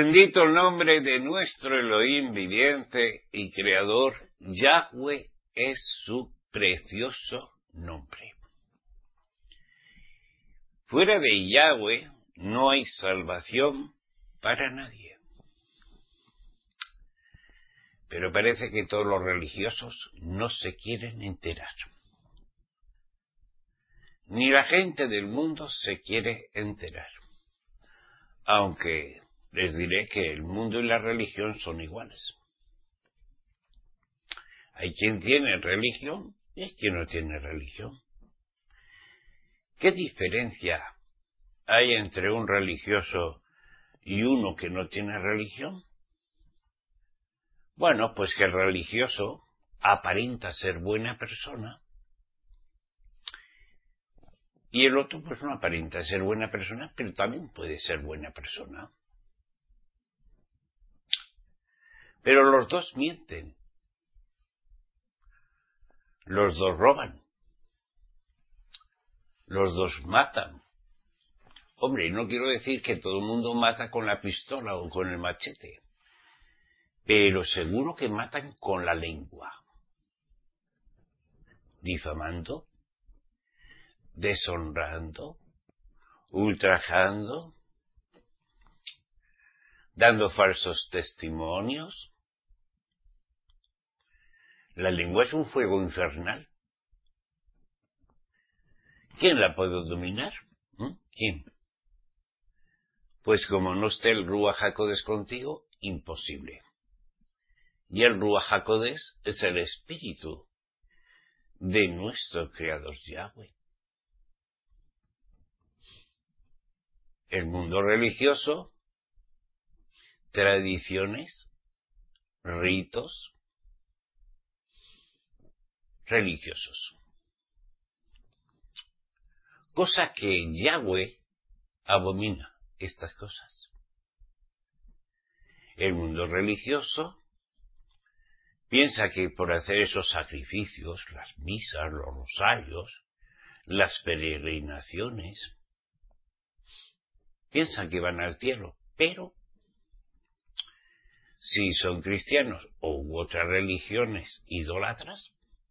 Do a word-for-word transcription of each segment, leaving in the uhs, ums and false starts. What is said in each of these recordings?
Bendito el nombre de nuestro Elohim viviente y creador. Yahweh es su precioso nombre. Fuera de Yahweh no hay salvación para nadie. Pero parece que todos los religiosos no se quieren enterar. Ni la gente del mundo se quiere enterar. Aunque les diré que el mundo y la religión son iguales. Hay quien tiene religión y hay quien no tiene religión. ¿Qué diferencia hay entre un religioso y uno que no tiene religión? Bueno, pues que el religioso aparenta ser buena persona y el otro pues no aparenta ser buena persona, pero también puede ser buena persona. Pero los dos mienten, los dos roban, los dos matan. Hombre, no quiero decir que todo el mundo mata con la pistola o con el machete, pero seguro que matan con la lengua, difamando, deshonrando, ultrajando, dando falsos testimonios. La lengua es un fuego infernal. ¿Quién la puede dominar? ¿Mm? ¿Quién? Pues como no esté el Ruach HaKodesh contigo, imposible. Y el Ruach HaKodesh es el espíritu de nuestro Creador Yahweh. El mundo religioso, tradiciones, ritos religiosos. Cosa que Yahweh abomina estas cosas. El mundo religioso piensa que por hacer esos sacrificios, las misas, los rosarios, las peregrinaciones, piensan que van al cielo, pero si son cristianos u otras religiones idólatras,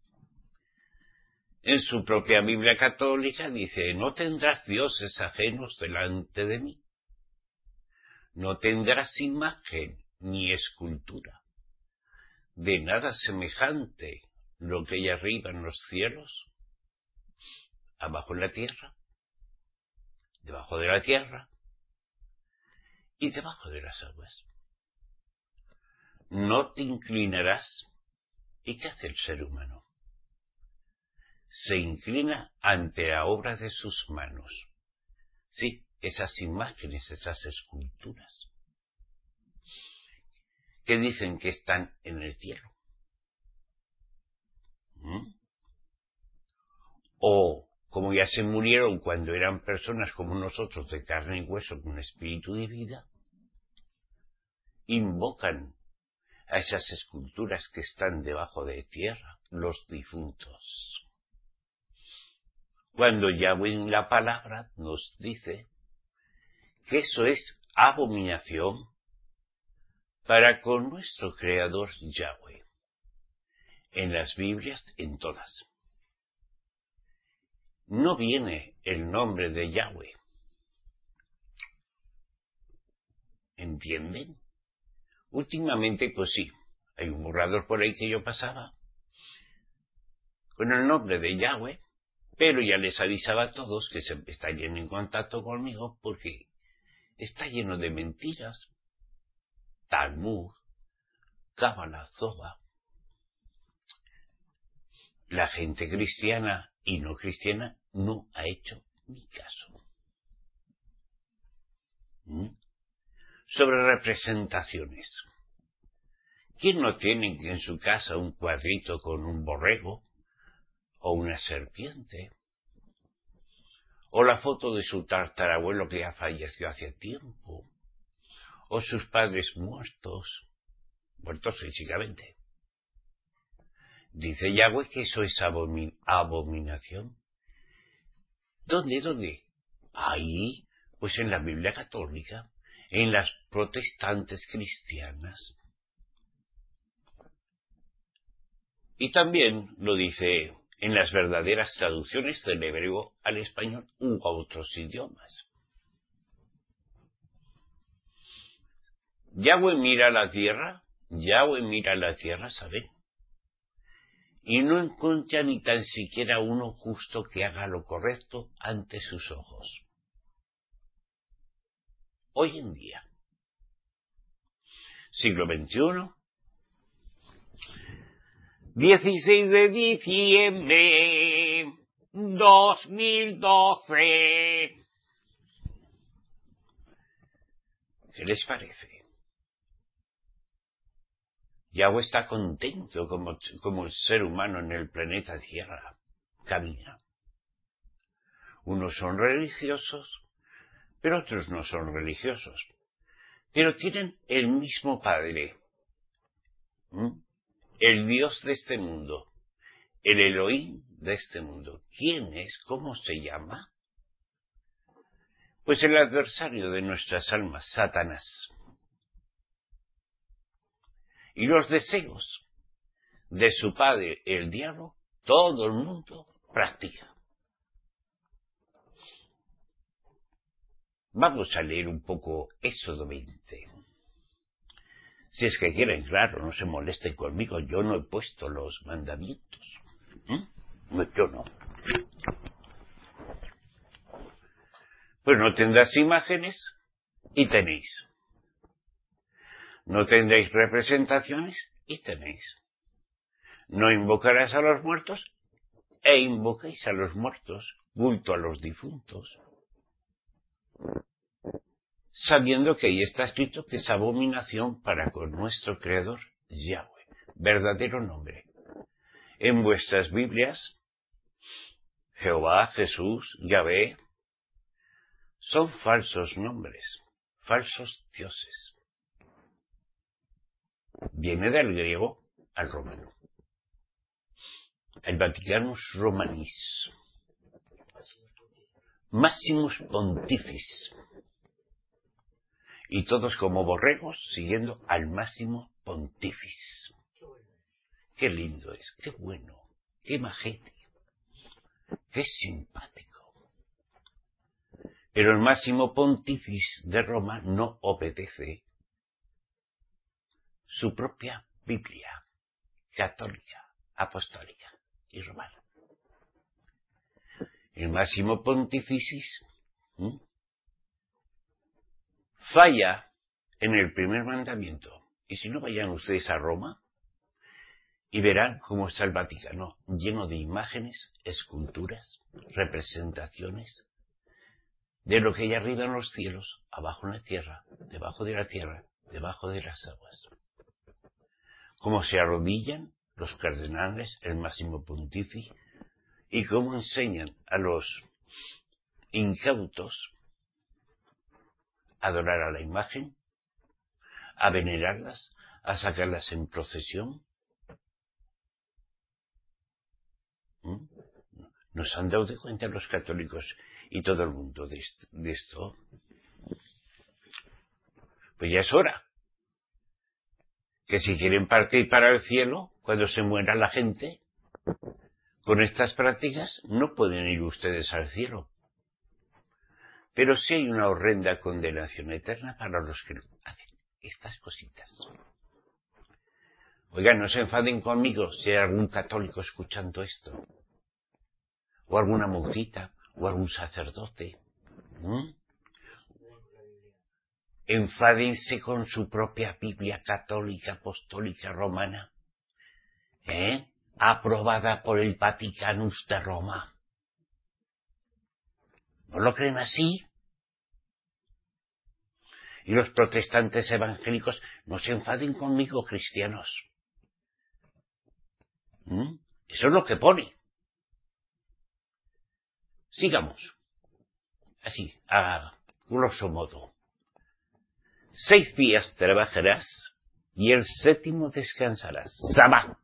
en su propia Biblia católica dice: no tendrás dioses ajenos delante de mí, no tendrás imagen ni escultura de nada semejante lo que hay arriba en los cielos, abajo en la tierra, debajo de la tierra y debajo de las aguas. No te inclinarás. ¿Y qué hace el ser humano? Se inclina ante la obra de sus manos. Sí, esas imágenes, esas esculturas, que dicen que están en el cielo. ¿Mm? O, como ya se murieron cuando eran personas como nosotros, de carne y hueso, con espíritu y vida, invocan a esas esculturas que están debajo de tierra, los difuntos. Cuando Yahweh en la palabra nos dice que eso es abominación para con nuestro Creador Yahweh. En las Biblias, en todas. No viene el nombre de Yahweh. ¿Entienden? Últimamente, pues sí, hay un borrador por ahí que yo pasaba con el nombre de Yahweh, pero ya les avisaba a todos que se estarían en contacto conmigo porque está lleno de mentiras. Talmud, Cábala, Zohar. La gente cristiana y no cristiana no ha hecho ni caso. ¿Mm? Sobre representaciones. ¿Quién no tiene en su casa un cuadrito con un borrego o una serpiente? O la foto de su tatarabuelo que ya falleció hace tiempo. O sus padres muertos, muertos físicamente. Dice Yahweh que eso es abomin- abominación. ¿Dónde, dónde? Ahí, pues en la Biblia católica, en las protestantes cristianas. Y también lo dice en las verdaderas traducciones del hebreo al español u a otros idiomas. Yahweh mira la tierra, Yahweh mira la tierra, ¿saben? Y no encuentra ni tan siquiera uno justo que haga lo correcto ante sus ojos. Hoy en día, siglo veintiuno, dieciséis de diciembre dos mil doce. ¿Qué les parece? Yahweh está contento como, como el ser humano en el planeta Tierra. Camina. Unos son religiosos, pero otros no son religiosos. Pero tienen el mismo Padre. ¿Mm? El Dios de este mundo. El Elohim de este mundo. ¿Quién es? ¿Cómo se llama? Pues el adversario de nuestras almas, Satanás. Y los deseos de su padre, el diablo, todo el mundo practica. Vamos a leer un poco Éxodo veinte. Si es que quieren, claro, no se molesten conmigo, yo no he puesto los mandamientos. ¿Mm? No, yo no. Pues no tendrás imágenes y tenéis. No tendréis representaciones y tenéis. No invocarás a los muertos e invoquéis a los muertos, culto a los difuntos, sabiendo que ahí está escrito que es abominación para con nuestro Creador, Yahweh, verdadero nombre. En vuestras Biblias, Jehová, Jesús, Yahvé, son falsos nombres, falsos dioses. Viene del griego al romano. El Vaticanus Romanis. Maximus Pontifis. Y todos como borregos siguiendo al máximo Pontifis. Qué lindo es, qué bueno, qué majete, qué simpático. Pero el máximo Pontifis de Roma no obedece su propia Biblia, católica, apostólica y romana. El máximo pontificis ¿sí? falla en el primer mandamiento. Y si no, vayan ustedes a Roma y verán cómo está el Vaticano, lleno de imágenes, esculturas, representaciones de lo que hay arriba en los cielos, abajo en la tierra, debajo de la tierra, debajo de las aguas. Cómo se arrodillan los cardenales, el máximo pontífice, y cómo enseñan a los incautos a adorar a la imagen, a venerarlas, a sacarlas en procesión. ¿Mm? Nos han dado de cuenta los católicos y todo el mundo de esto, de esto. Pues ya es hora. Que si quieren partir para el cielo, cuando se muera la gente, con estas prácticas no pueden ir ustedes al cielo. Pero sí hay una horrenda condenación eterna para los que hacen estas cositas. Oigan, no se enfaden conmigo si hay algún católico escuchando esto. O alguna monjita, o algún sacerdote. ¿Mm? Enfádense con su propia Biblia católica, apostólica, romana, ¿eh? aprobada por el Vaticanus de Roma. ¿No lo creen así? Y los protestantes evangélicos, no se enfaden conmigo, cristianos. ¿Mm? Eso es lo que pone. Sigamos. Así, a grosso modo. Seis días trabajarás y el séptimo descansarás. Sabá.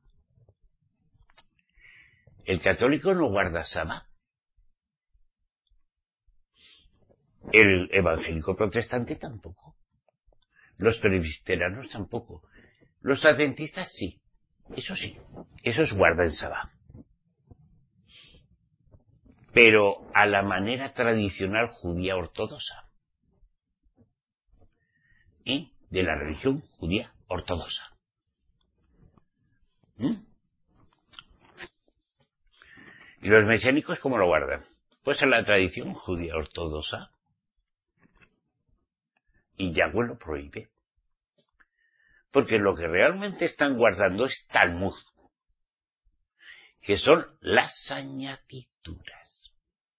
El católico no guarda sabá. El evangélico protestante tampoco. Los presbiterianos tampoco. Los adventistas sí. Eso sí. Esos guardan sabbat. Pero a la manera tradicional judía ortodoxa. Y de la religión judía ortodoxa. ¿Mm? ¿Y los mesiánicos cómo lo guardan? Pues a la tradición judía ortodoxa. Y Yahweh lo prohíbe. Porque lo que realmente están guardando es Talmud, que son las añadiduras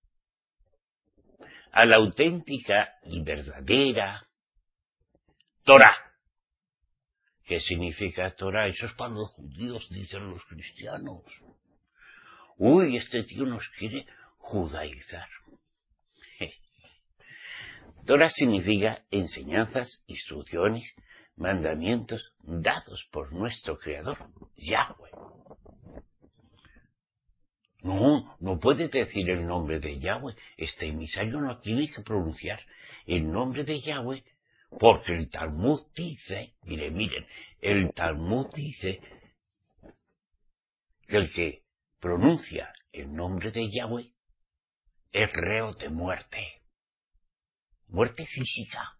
a la auténtica y verdadera Torah. ¿Qué significa Torah? Eso es para los judíos, dicen los cristianos. Uy, este tío nos quiere judaizar. Torah significa enseñanzas, instrucciones, mandamientos dados por nuestro Creador, Yahweh. No, no puedes decir el nombre de Yahweh. Este emisario no tiene que pronunciar el nombre de Yahweh, porque el Talmud dice, miren, miren, el Talmud dice que el que pronuncia el nombre de Yahweh es reo de muerte. Muerte física.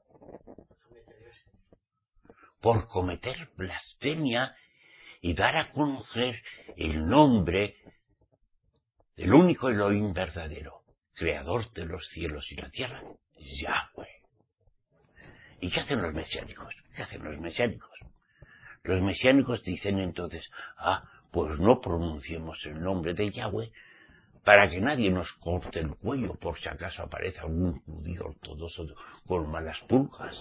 Por cometer blasfemia y dar a conocer el nombre del único Elohim verdadero, creador de los cielos y la tierra, Yahweh. ¿Y qué hacen los mesiánicos? ¿Qué hacen los mesiánicos? Los mesiánicos dicen entonces, ah, pues no pronunciemos el nombre de Yahweh para que nadie nos corte el cuello por si acaso aparece algún judío ortodoxo con malas pulgas.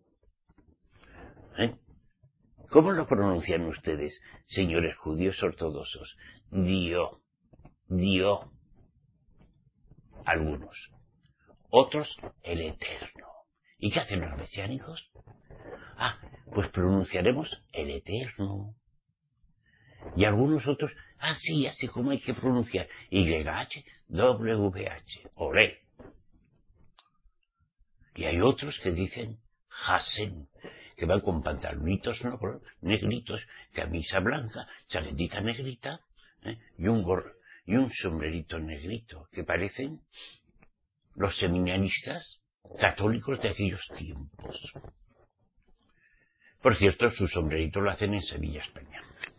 ¿Eh? ¿Cómo lo pronuncian ustedes, señores judíos ortodoxos? Dio, Dio. Algunos. Otros, el Eterno. ¿Y qué hacen los mesiánicos? Ah, pues pronunciaremos el Eterno. Y algunos otros, ah, sí, así como hay que pronunciar Y H W H, Olé. Y hay otros que dicen Hasem, que van con pantaloncitos negritos, camisa blanca, chaquetita negrita, ¿eh? y un gorro, y un sombrerito negrito, que parecen los seminaristas católicos de aquellos tiempos. Por cierto, su sombrerito lo hacen en Sevilla, España.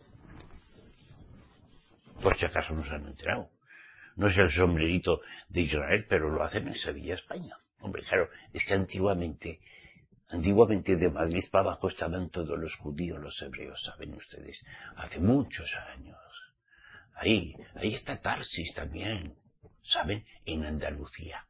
Por si acaso no se han enterado. No es el sombrerito de Israel, pero lo hacen en Sevilla, España. Hombre, claro, es que antiguamente, antiguamente de Madrid para abajo estaban todos los judíos, los hebreos, ¿saben ustedes? Hace muchos años. Ahí, ahí está Tarsis también, ¿saben? En Andalucía.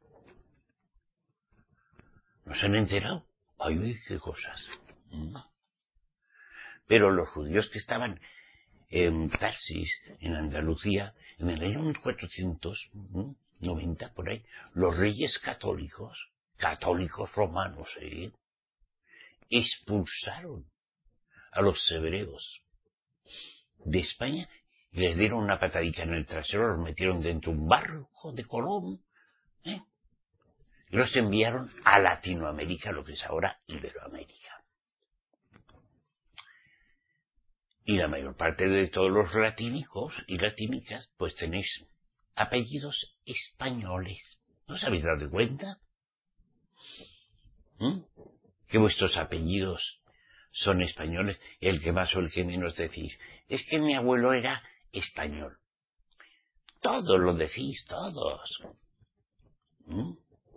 ¿No se han enterado? Ay, qué cosas. ¿Mm? Pero los judíos que estaban en Tarsis, en Andalucía, en el año mil cuatrocientos noventa, por ahí, los reyes católicos, católicos romanos, ¿eh? expulsaron a los hebreos de España y les dieron una patadita en el trasero, los metieron dentro de un barco de Colón, ¿eh? y los enviaron a Latinoamérica, lo que es ahora Iberoamérica. Y la mayor parte de todos los latínicos y latínicas, pues tenéis apellidos españoles. ¿No os habéis dado cuenta? ¿Mm? Que vuestros apellidos son españoles, el que más o el que menos decís. Es que mi abuelo era español. Todos lo decís, todos. ¿Mm?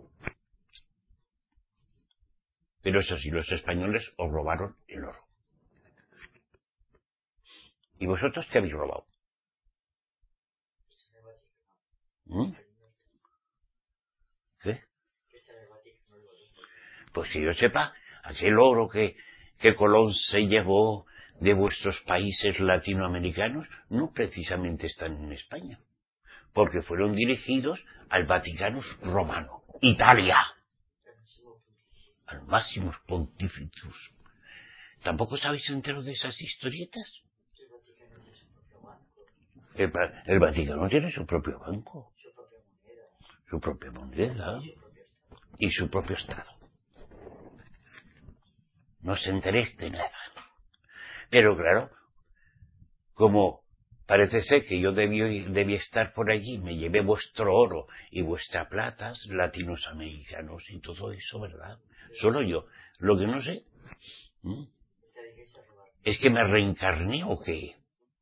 Pero eso sí, los españoles os robaron el oro. ¿Y vosotros qué habéis robado? ¿Mm? ¿Qué? Pues que yo sepa, aquel oro que, que Colón se llevó de vuestros países latinoamericanos no precisamente están en España, porque fueron dirigidos al Vaticano Romano, Italia, al Máximos Pontificus. ¿Tampoco os habéis enterado de esas historietas? El, el Vaticano tiene su propio banco, su propia moneda y su propio Estado. no os enteréis de nada. Pero claro, como parece ser que yo debí, debí estar por allí, me llevé vuestro oro y vuestra plata, latinos americanos y todo eso, ¿verdad? Solo yo. Lo que no sé, ¿m? ¿Es que me reencarné o qué?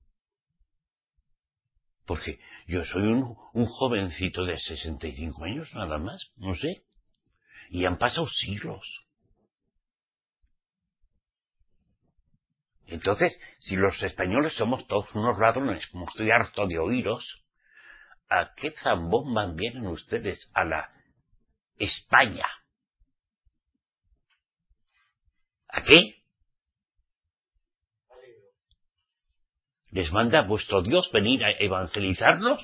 Porque yo soy un, un jovencito de sesenta y cinco años, nada más, no sé. Y han pasado siglos. Entonces, si los españoles somos todos unos ladrones, como estoy harto de oíros, ¿a qué zambomba vienen ustedes a la España? ¿A qué? ¿Les manda vuestro Dios venir a evangelizarnos?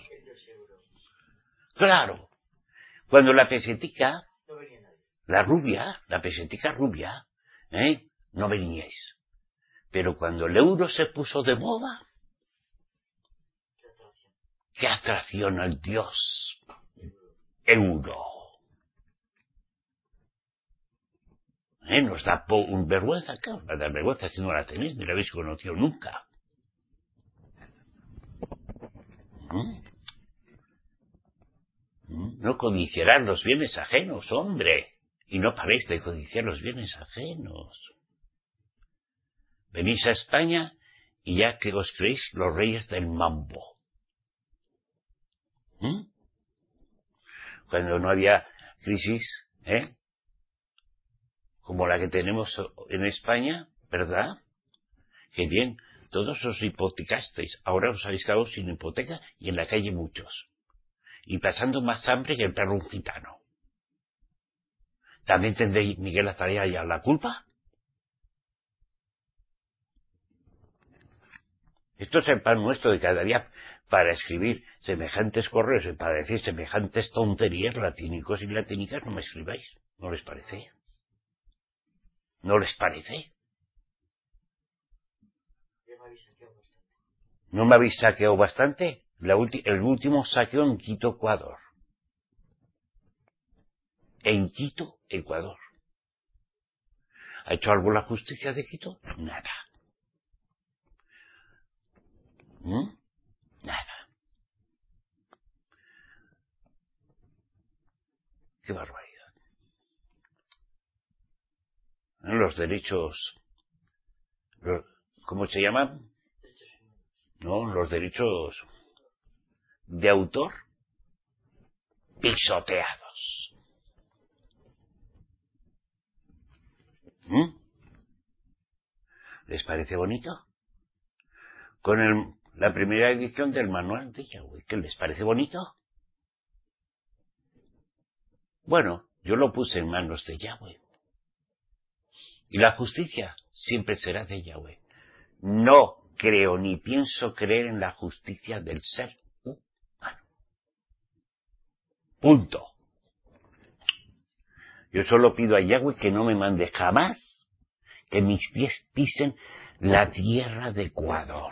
Claro. Cuando la pesetica, la rubia, la pesetica rubia, ¿eh? no veníais. Pero cuando el euro se puso de moda, ¡qué atracción al Dios! Euro. ¿Eh? Nos da po un vergüenza, ¿qué os va a dar vergüenza si no la tenéis, ni la habéis conocido nunca? ¿Mm? ¿Mm? No codiciarás los bienes ajenos, hombre, y no paréis de codiciar los bienes ajenos. Venís a España y ya que os creéis los reyes del mambo. ¿Mm? Cuando no había crisis, ¿eh? como la que tenemos en España, ¿verdad? Que bien, todos os hipotecasteis, ahora os habéis quedado sin hipoteca y en la calle muchos. Y pasando más hambre que el perro un gitano. ¿También tendréis Miguel Azalea la culpa? Esto es el pan nuestro de cada día para escribir semejantes correos y para decir semejantes tonterías latínicos y latínicas. No me escribáis, ¿no les parece? ¿No les parece? ¿No me habéis saqueado bastante? La el último saqueo en Quito, Ecuador. En Quito, Ecuador. ¿Ha hecho algo la justicia de Quito? Nada. ¿Mm? Nada. Qué barbaridad. Los derechos, los, ¿cómo se llaman? No, los derechos de autor pisoteados. ¿Mm? ¿Les parece bonito? Con el, la primera edición del manual de Yahweh, ¿qué les parece bonito? Bueno, yo lo puse en manos de Yahweh. Y la justicia siempre será de Yahweh. No creo ni pienso creer en la justicia del ser humano. Punto. Yo solo pido a Yahweh que no me mande jamás que mis pies pisen la tierra de Ecuador.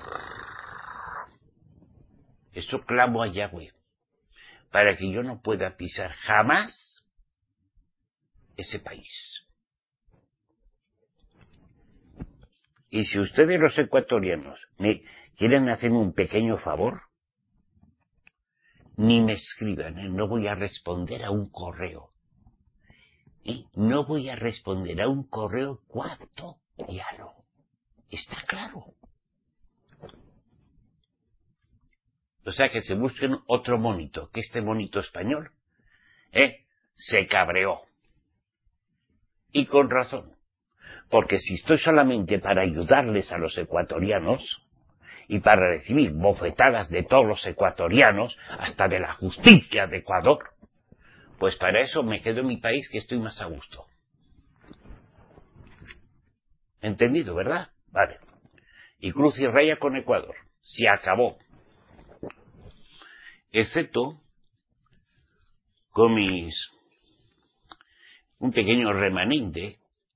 Eso clamo a Yahweh, para que yo no pueda pisar jamás ese país. Y si ustedes los ecuatorianos me quieren hacerme un pequeño favor, ni me escriban, ¿eh? No voy a responder a un correo. ¿Eh? No voy a responder a un correo ecuatoriano. Está claro. O sea que se busquen otro monito, que este monito español, ¿eh? se cabreó. Y con razón. Porque si estoy solamente para ayudarles a los ecuatorianos y para recibir bofetadas de todos los ecuatorianos, hasta de la justicia de Ecuador, pues para eso me quedo en mi país que estoy más a gusto. ¿Entendido, verdad? Vale. Y cruz y raya con Ecuador. Se acabó. Excepto con mis... un pequeño remanente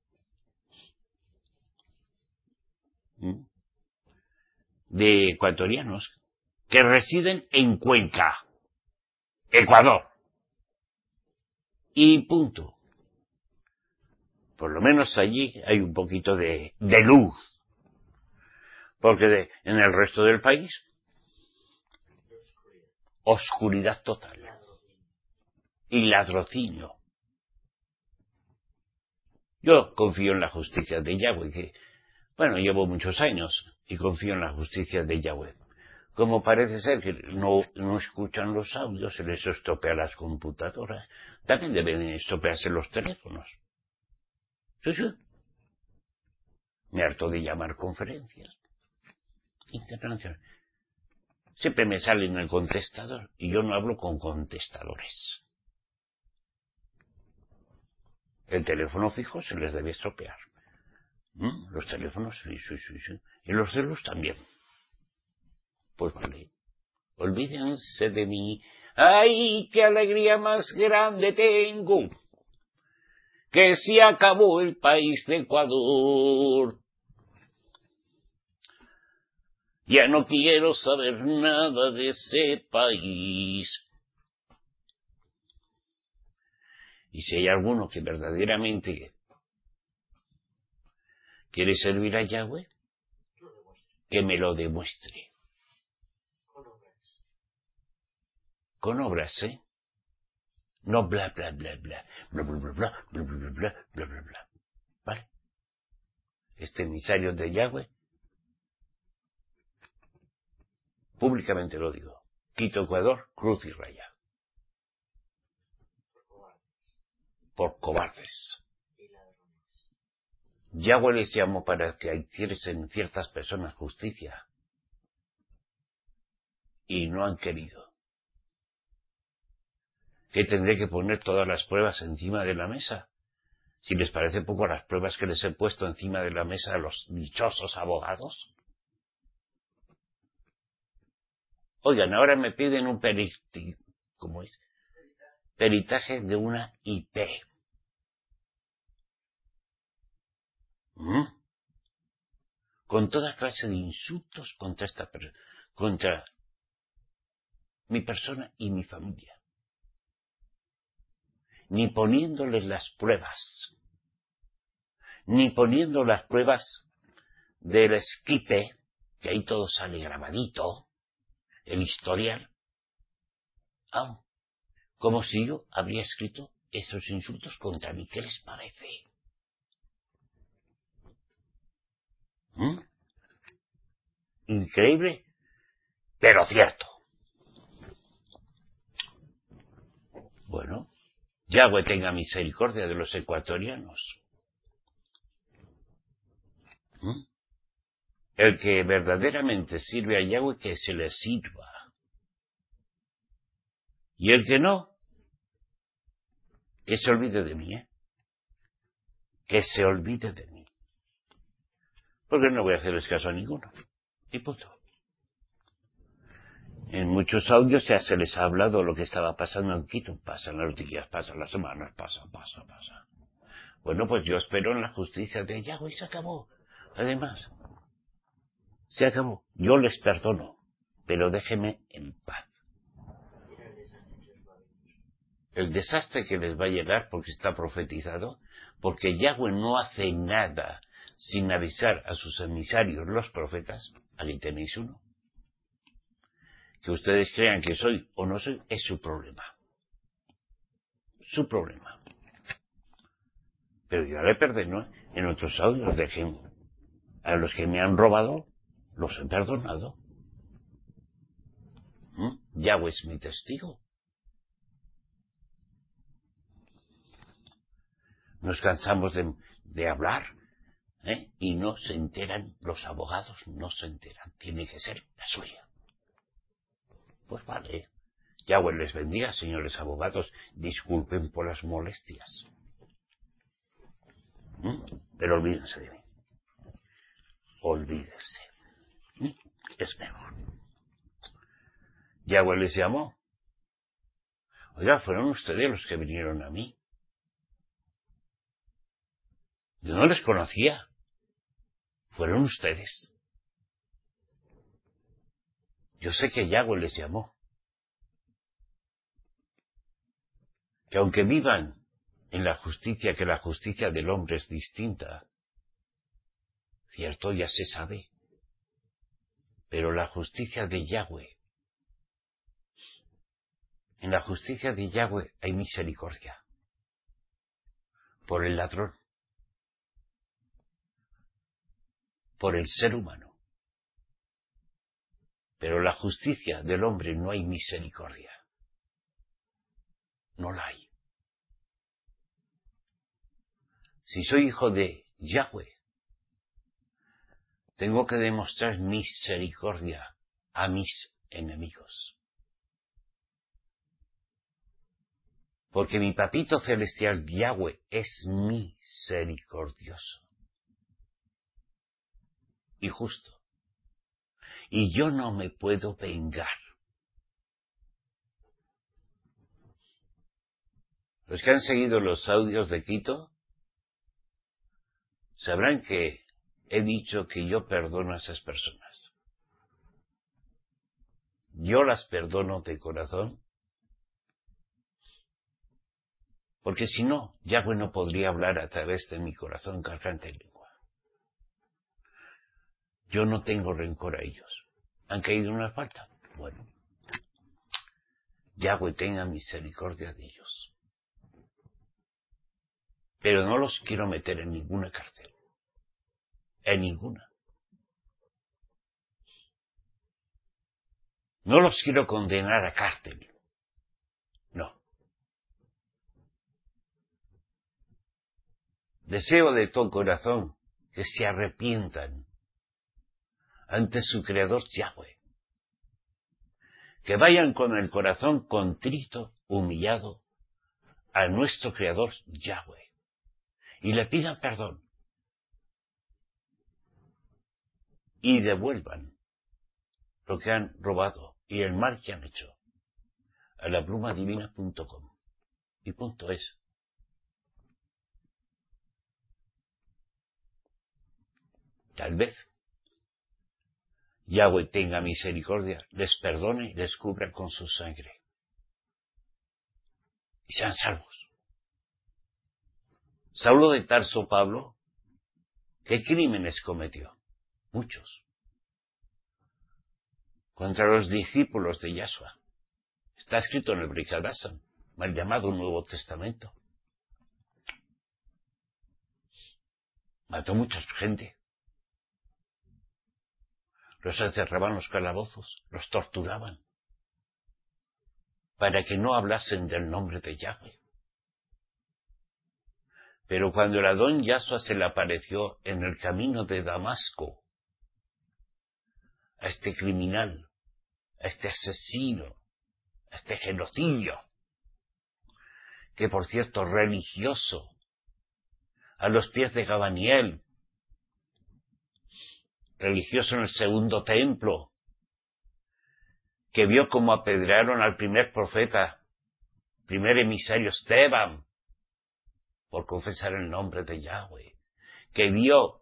de ecuatorianos que residen en Cuenca, Ecuador. Y punto. Por lo menos allí hay un poquito de, de luz. Porque de, en el resto del país, oscuridad total. Y ladrocinio. Yo confío en la justicia de Yahweh, que, bueno, llevo muchos años y confío en la justicia de Yahweh. Como parece ser que no, no escuchan los audios, se les estropea las computadoras, también deben estropearse los teléfonos. Sí, sí. Me harto de llamar conferencias internacionales. Siempre me sale en el contestador y yo no hablo con contestadores. El teléfono fijo se les debe estropear. ¿Mm? Los teléfonos, sí, sí, sí, sí. Y los celos también. Pues vale. Olvídense de mí. ¡Ay, qué alegría más grande tengo! Que se acabó el país de Ecuador. Ya no quiero saber nada de ese país. Y si hay alguno que verdaderamente quiere servir a Yahweh, que me lo demuestre. Con obras, ¿eh? No bla, bla, bla, bla, bla, bla, bla, bla, bla, bla, bla, bla, bla, bla, bla. ¿Vale? Este emisario de Yahweh, públicamente lo digo, Quito, Ecuador, cruz y raya. Por cobardes. Yahweh les llamó para que hiciesen ciertas personas justicia. Y no han querido. ¿Que tendré que poner todas las pruebas encima de la mesa? Si les parece poco las pruebas que les he puesto encima de la mesa a los dichosos abogados. Oigan, ahora me piden un periti, ¿cómo es? Peritaje de una I P. ¿Mm? Con toda clase de insultos contra esta contra mi persona y mi familia. Ni poniéndoles las pruebas. Ni poniendo las pruebas del esquipe, que ahí todo sale grabadito, el historial. Ah, como si yo habría escrito esos insultos contra mí. ¿Qué les parece? ¿Mm? Increíble, pero cierto. Bueno, Yahweh tenga misericordia de los ecuatorianos. ¿Mm? El que verdaderamente sirve a Yahweh, que se le sirva. Y el que no, que se olvide de mí, ¿eh? Que se olvide de mí. Porque no voy a hacerles caso a ninguno. Y punto. En muchos audios ya se les ha hablado lo que estaba pasando en Quito. Pasan los días, pasan las semanas, pasa, pasa, pasa. Bueno, pues yo espero en la justicia de Yahweh y se acabó. Además, se acabó. Yo les perdono, pero déjenme en paz. El desastre que les va a llegar porque está profetizado, porque Yahweh no hace nada sin avisar a sus emisarios, los profetas. Aquí tenéis uno. Que ustedes crean que soy o no soy, es su problema. Su problema. Pero yo le perdono, ¿eh? En otros audios dejen a los que me han robado, los he perdonado. ¿Mm? Yahweh es mi testigo. Nos cansamos de, de hablar, ¿eh? Y no se enteran, los abogados no se enteran. Tiene que ser la suya. Pues vale. Yahweh les bendiga, señores abogados. Disculpen por las molestias. ¿Mm? Pero olvídense de mí. Olvídense. ¿Mm? Es mejor. Yahweh les llamó. Oiga, fueron ustedes los que vinieron a mí. Yo no les conocía. Fueron ustedes. Yo sé que Yahweh les llamó. Que aunque vivan en la justicia, que la justicia del hombre es distinta. Cierto, ya se sabe. Pero la justicia de Yahweh, en la justicia de Yahweh hay misericordia por el ladrón, por el ser humano. Pero la justicia del hombre no hay misericordia. No la hay. Si soy hijo de Yahweh, tengo que demostrar misericordia a mis enemigos. Porque mi papito celestial Yahweh es misericordioso y justo. Y yo no me puedo vengar. Los que han seguido los audios de Quito sabrán que he dicho que yo perdono a esas personas. Yo las perdono de corazón, porque si no, Yahweh no podría hablar a través de mi corazón, garganta y lengua. Yo no tengo rencor a ellos. ¿Han caído en una falta? Bueno, Yahweh tenga misericordia de ellos. Pero no los quiero meter en ninguna cárcel. En ninguna. No los quiero condenar a cárcel. No. Deseo de todo corazón que se arrepientan ante su Creador Yahweh. Que vayan con el corazón contrito, humillado, a nuestro Creador Yahweh. Y le pidan perdón. Y devuelvan lo que han robado y el mal que han hecho a la pluma divina punto com y punto es. Tal vez Yahweh tenga misericordia, les perdone y les cubra con su sangre. Y sean salvos. Saulo de Tarso, Pablo, ¿qué crímenes cometió? Muchos. Contra los discípulos de Yahshua. Está escrito en el Brit Hadashah, mal llamado Nuevo Testamento. Mató mucha gente. Los encerraban en los calabozos, los torturaban, para que no hablasen del nombre de Yahweh. Pero cuando el Adón Yahshua se le apareció en el camino de Damasco, a este criminal, a este asesino, a este genocidio, que por cierto religioso, a los pies de Gamaliel, religioso en el segundo templo, que vio cómo apedrearon al primer profeta, primer emisario Esteban, por confesar el nombre de Yahweh, que vio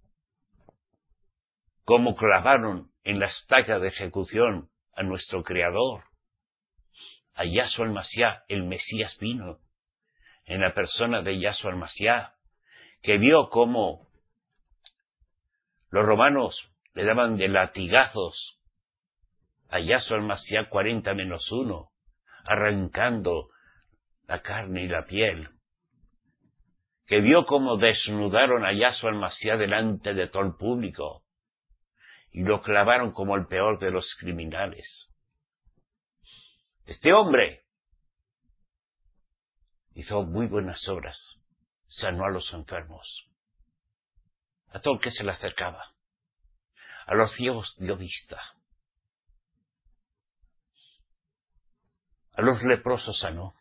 cómo clavaron en la estaca de ejecución a nuestro Creador, a Yahshua el Mashiach, el Mesías vino, en la persona de Yahshua el Mashiach, que vio cómo los romanos le daban de latigazos a Yahshua el Mashiach cuarenta menos uno, arrancando la carne y la piel, que vio cómo desnudaron a Yahshua el Mashiach delante de todo el público y lo clavaron como el peor de los criminales. Este hombre hizo muy buenas obras, sanó a los enfermos, a todo el que se le acercaba, a los ciegos dio vista, a los leprosos sanó.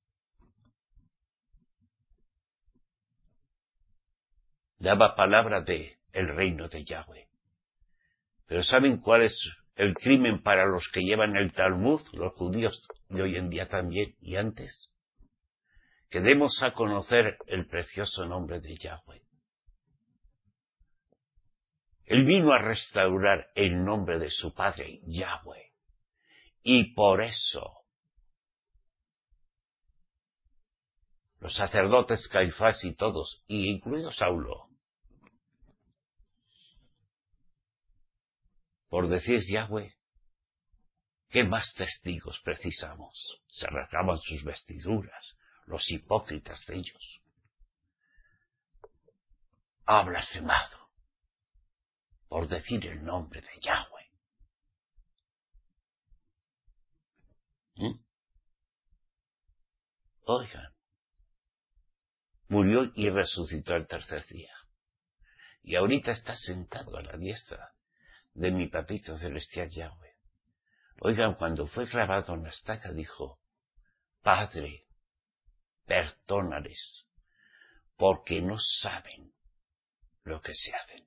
Daba palabra de el reino de Yahweh. Pero ¿saben cuál es el crimen para los que llevan el Talmud, los judíos de hoy en día también y antes? Que demos a conocer el precioso nombre de Yahweh. Él vino a restaurar el nombre de su Padre, Yahweh. Y por eso Los sacerdotes Caifás y todos, y incluido Saulo, por decir Yahweh, ¿qué más testigos precisamos? Se rasgaban sus vestiduras, los hipócritas de ellos. Ha blasfemado por decir el nombre de Yahweh. ¿Mm? Oigan, murió y resucitó el tercer día. Y ahorita está sentado a la diestra de mi papito celestial Yahweh. Oigan, cuando fue clavado en la estaca dijo, Padre, perdónales, porque no saben lo que se hacen.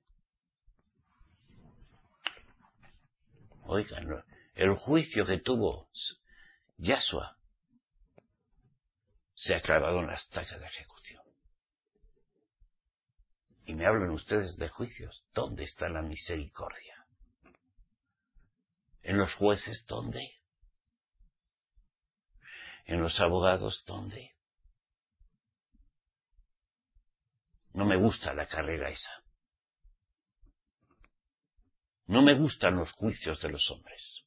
Oigan, el juicio que tuvo Yahshua se ha clavado en la estaca de ejecución. Y me hablan ustedes de juicios. ¿Dónde está la misericordia? ¿En los jueces dónde? ¿En los abogados dónde? No me gusta la carrera esa. No me gustan los juicios de los hombres.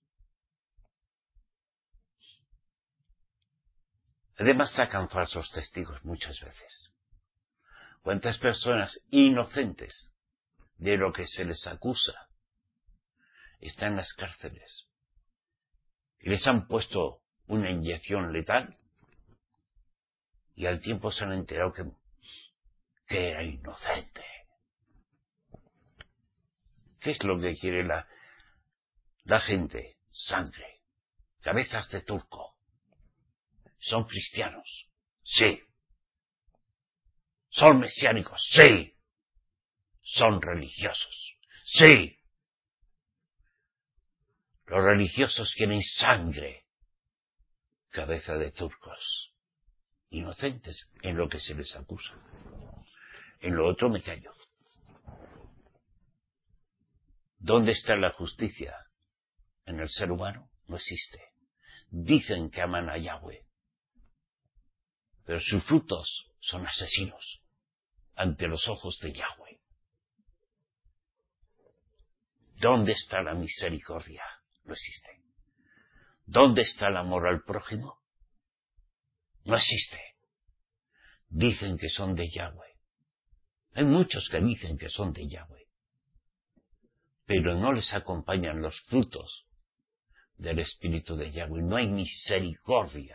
Además sacan falsos testigos muchas veces. ¿Cuántas personas inocentes de lo que se les acusa están en las cárceles y les han puesto una inyección letal y al tiempo se han enterado que, que era inocente? ¿Qué es lo que quiere la, la gente? Sangre, cabezas de turco. ¿Son cristianos? Sí. ¿Son mesiánicos? Sí. ¿Son religiosos? Sí. Los religiosos quieren sangre, cabeza de turcos, inocentes en lo que se les acusa. En lo otro me callo. ¿Dónde está la justicia? En el ser humano no existe. Dicen que aman a Yahweh, pero sus frutos son asesinos ante los ojos de Yahweh. ¿Dónde está la misericordia? No existe. ¿Dónde está el amor al prójimo? No existe. Dicen que son de Yahweh. Hay muchos que dicen que son de Yahweh, pero no les acompañan los frutos del Espíritu de Yahweh. No hay misericordia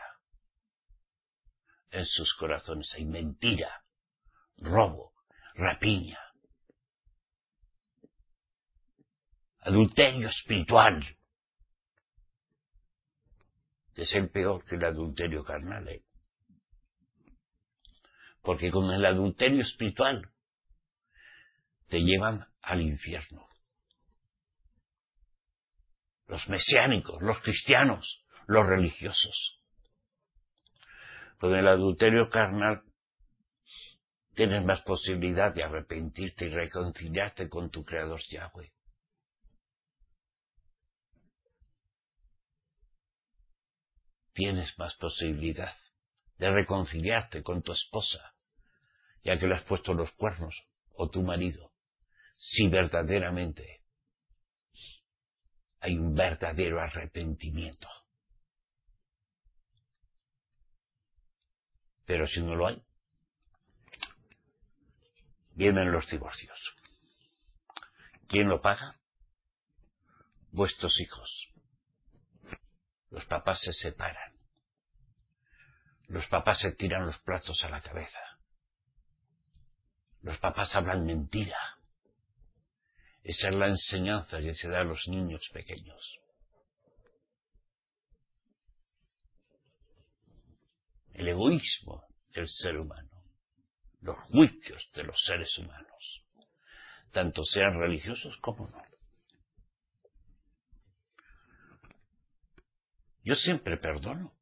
en sus corazones. Hay mentira, robo, rapiña, adulterio espiritual, que es el peor que el adulterio carnal, ¿eh? Porque con el adulterio espiritual te llevan al infierno. Los mesiánicos, los cristianos, los religiosos. Con el adulterio carnal tienes más posibilidad de arrepentirte y reconciliarte con tu Creador Yahweh. Tienes más posibilidad de reconciliarte con tu esposa, ya que le has puesto los cuernos, o tu marido, si verdaderamente hay un verdadero arrepentimiento. Pero si no lo hay, vienen los divorcios. ¿Quién lo paga? Vuestros hijos. Los papás se separan. Los papás se tiran los platos a la cabeza. Los papás hablan mentira. Esa es la enseñanza que se da a los niños pequeños. El egoísmo del ser humano. Los juicios de los seres humanos. Tanto sean religiosos como no. Yo siempre perdono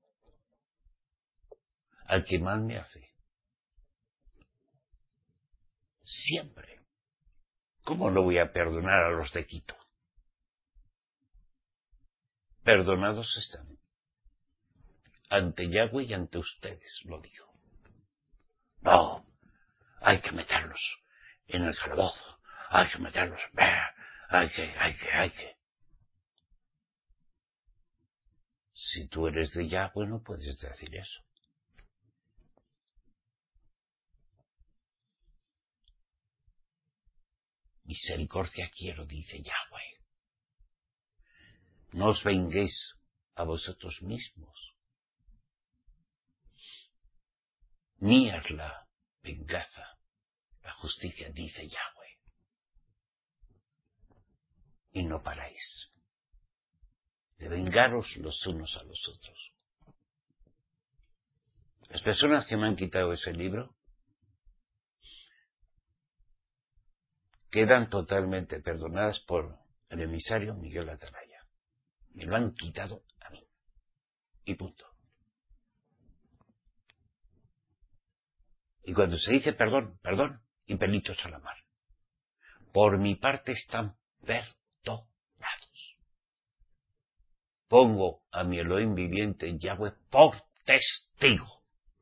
al que mal me hace. Siempre. ¿Cómo no voy a perdonar a los de Quito? Perdonados están. Ante Yahweh y ante ustedes, lo digo. No, hay que meterlos en el calabozo, hay que meterlos, hay que, hay que, hay que. Si tú eres de Yahweh no puedes decir eso. Misericordia quiero, dice Yahweh. No os venguéis a vosotros mismos. Mía es la venganza, la justicia, dice Yahweh. Y no paráis de vengaros los unos a los otros. Las personas que me han quitado ese libro quedan totalmente perdonadas por el emisario Miguel Atalaya. Me lo han quitado a mí. Y punto. Y cuando se dice perdón, perdón, y pelitos a la mar. Por mi parte están perdonados. Pongo a mi Elohim viviente Yahweh por testigo.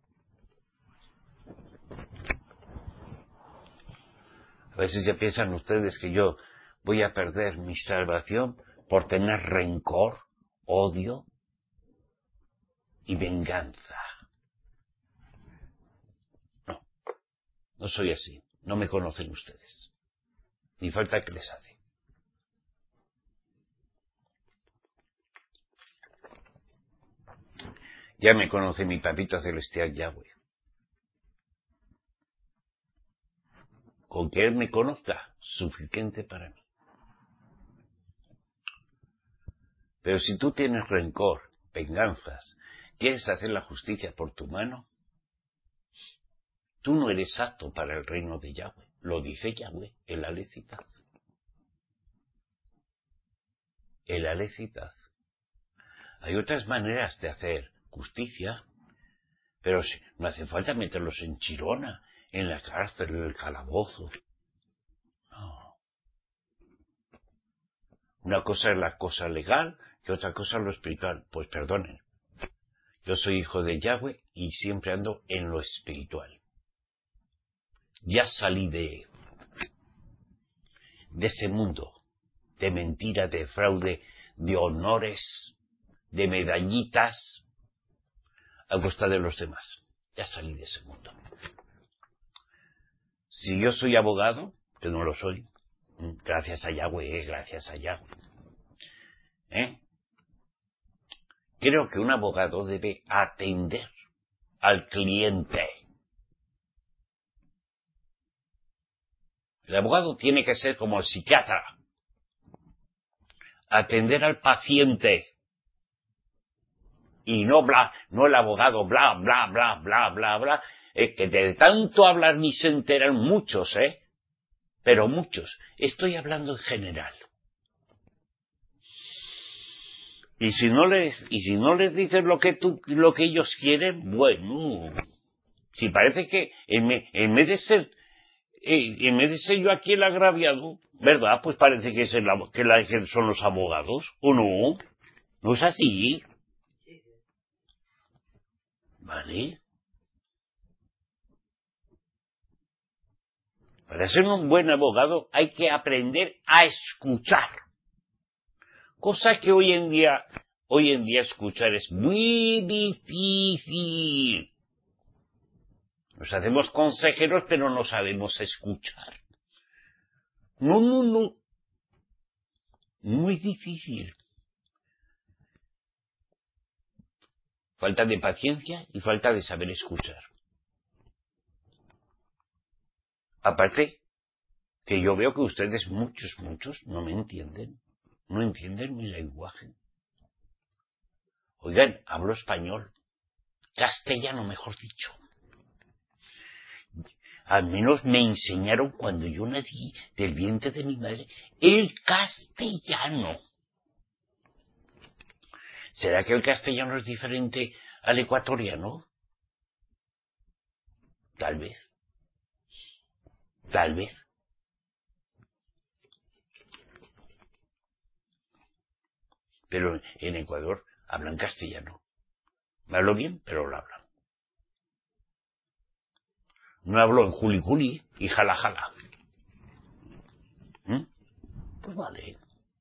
A veces ya piensan ustedes que yo voy a perder mi salvación por tener rencor, odio y venganza. No, no soy así. No me conocen ustedes. Ni falta que les hace. Ya me conoce mi papito celestial Yahweh. Con que Él me conozca, suficiente para mí. Pero si tú tienes rencor, venganzas, quieres hacer la justicia por tu mano, tú no eres apto para el reino de Yahweh. Lo dice Yahweh, el Alecitaz. El Alecitaz. Hay otras maneras de hacer justicia, pero no hace falta meterlos en Chirona, en la cárcel, en el calabozo. No. Una cosa es la cosa legal y otra cosa es lo espiritual. Pues perdonen. Yo soy hijo de Yahweh y siempre ando en lo espiritual. Ya salí de, de ese mundo de mentira, de fraude, de honores, de medallitas a costa de los demás. Ya salí de ese mundo. Si yo soy abogado, que no lo soy, gracias a Yahweh, gracias a Yahweh, ¿eh? Creo que un abogado debe atender al cliente. El abogado tiene que ser como el psiquiatra. Atender al paciente. Y no bla, no el abogado bla, bla, bla, bla, bla, bla. Es que de tanto hablar ni se enteran muchos, ¿eh? Pero muchos. Estoy hablando en general. Y si no les, y si no les dices lo que tú, lo que ellos quieren, bueno. Si parece que en, en vez de ser, en vez de ser yo aquí el agraviado, ¿verdad? Pues parece que, es el, que, la, que son los abogados, ¿o no? No es así. ¿Vale? Para ser un buen abogado hay que aprender a escuchar. Cosa que hoy en día, hoy en día escuchar es muy difícil. Nos hacemos consejeros, pero no sabemos escuchar. No, no, no. Muy difícil. Falta de paciencia y falta de saber escuchar. Aparte, que yo veo que ustedes, muchos, muchos, no me entienden. No entienden mi lenguaje. Oigan, hablo español. Castellano, mejor dicho. Al menos me enseñaron cuando yo nací del vientre de mi madre el castellano. ¿Será que el castellano es diferente al ecuatoriano? Tal vez. Tal vez. Pero en Ecuador hablan castellano. Me hablo bien, pero lo hablan. No hablo en juli juli y jala jala. ¿Mm? Pues vale.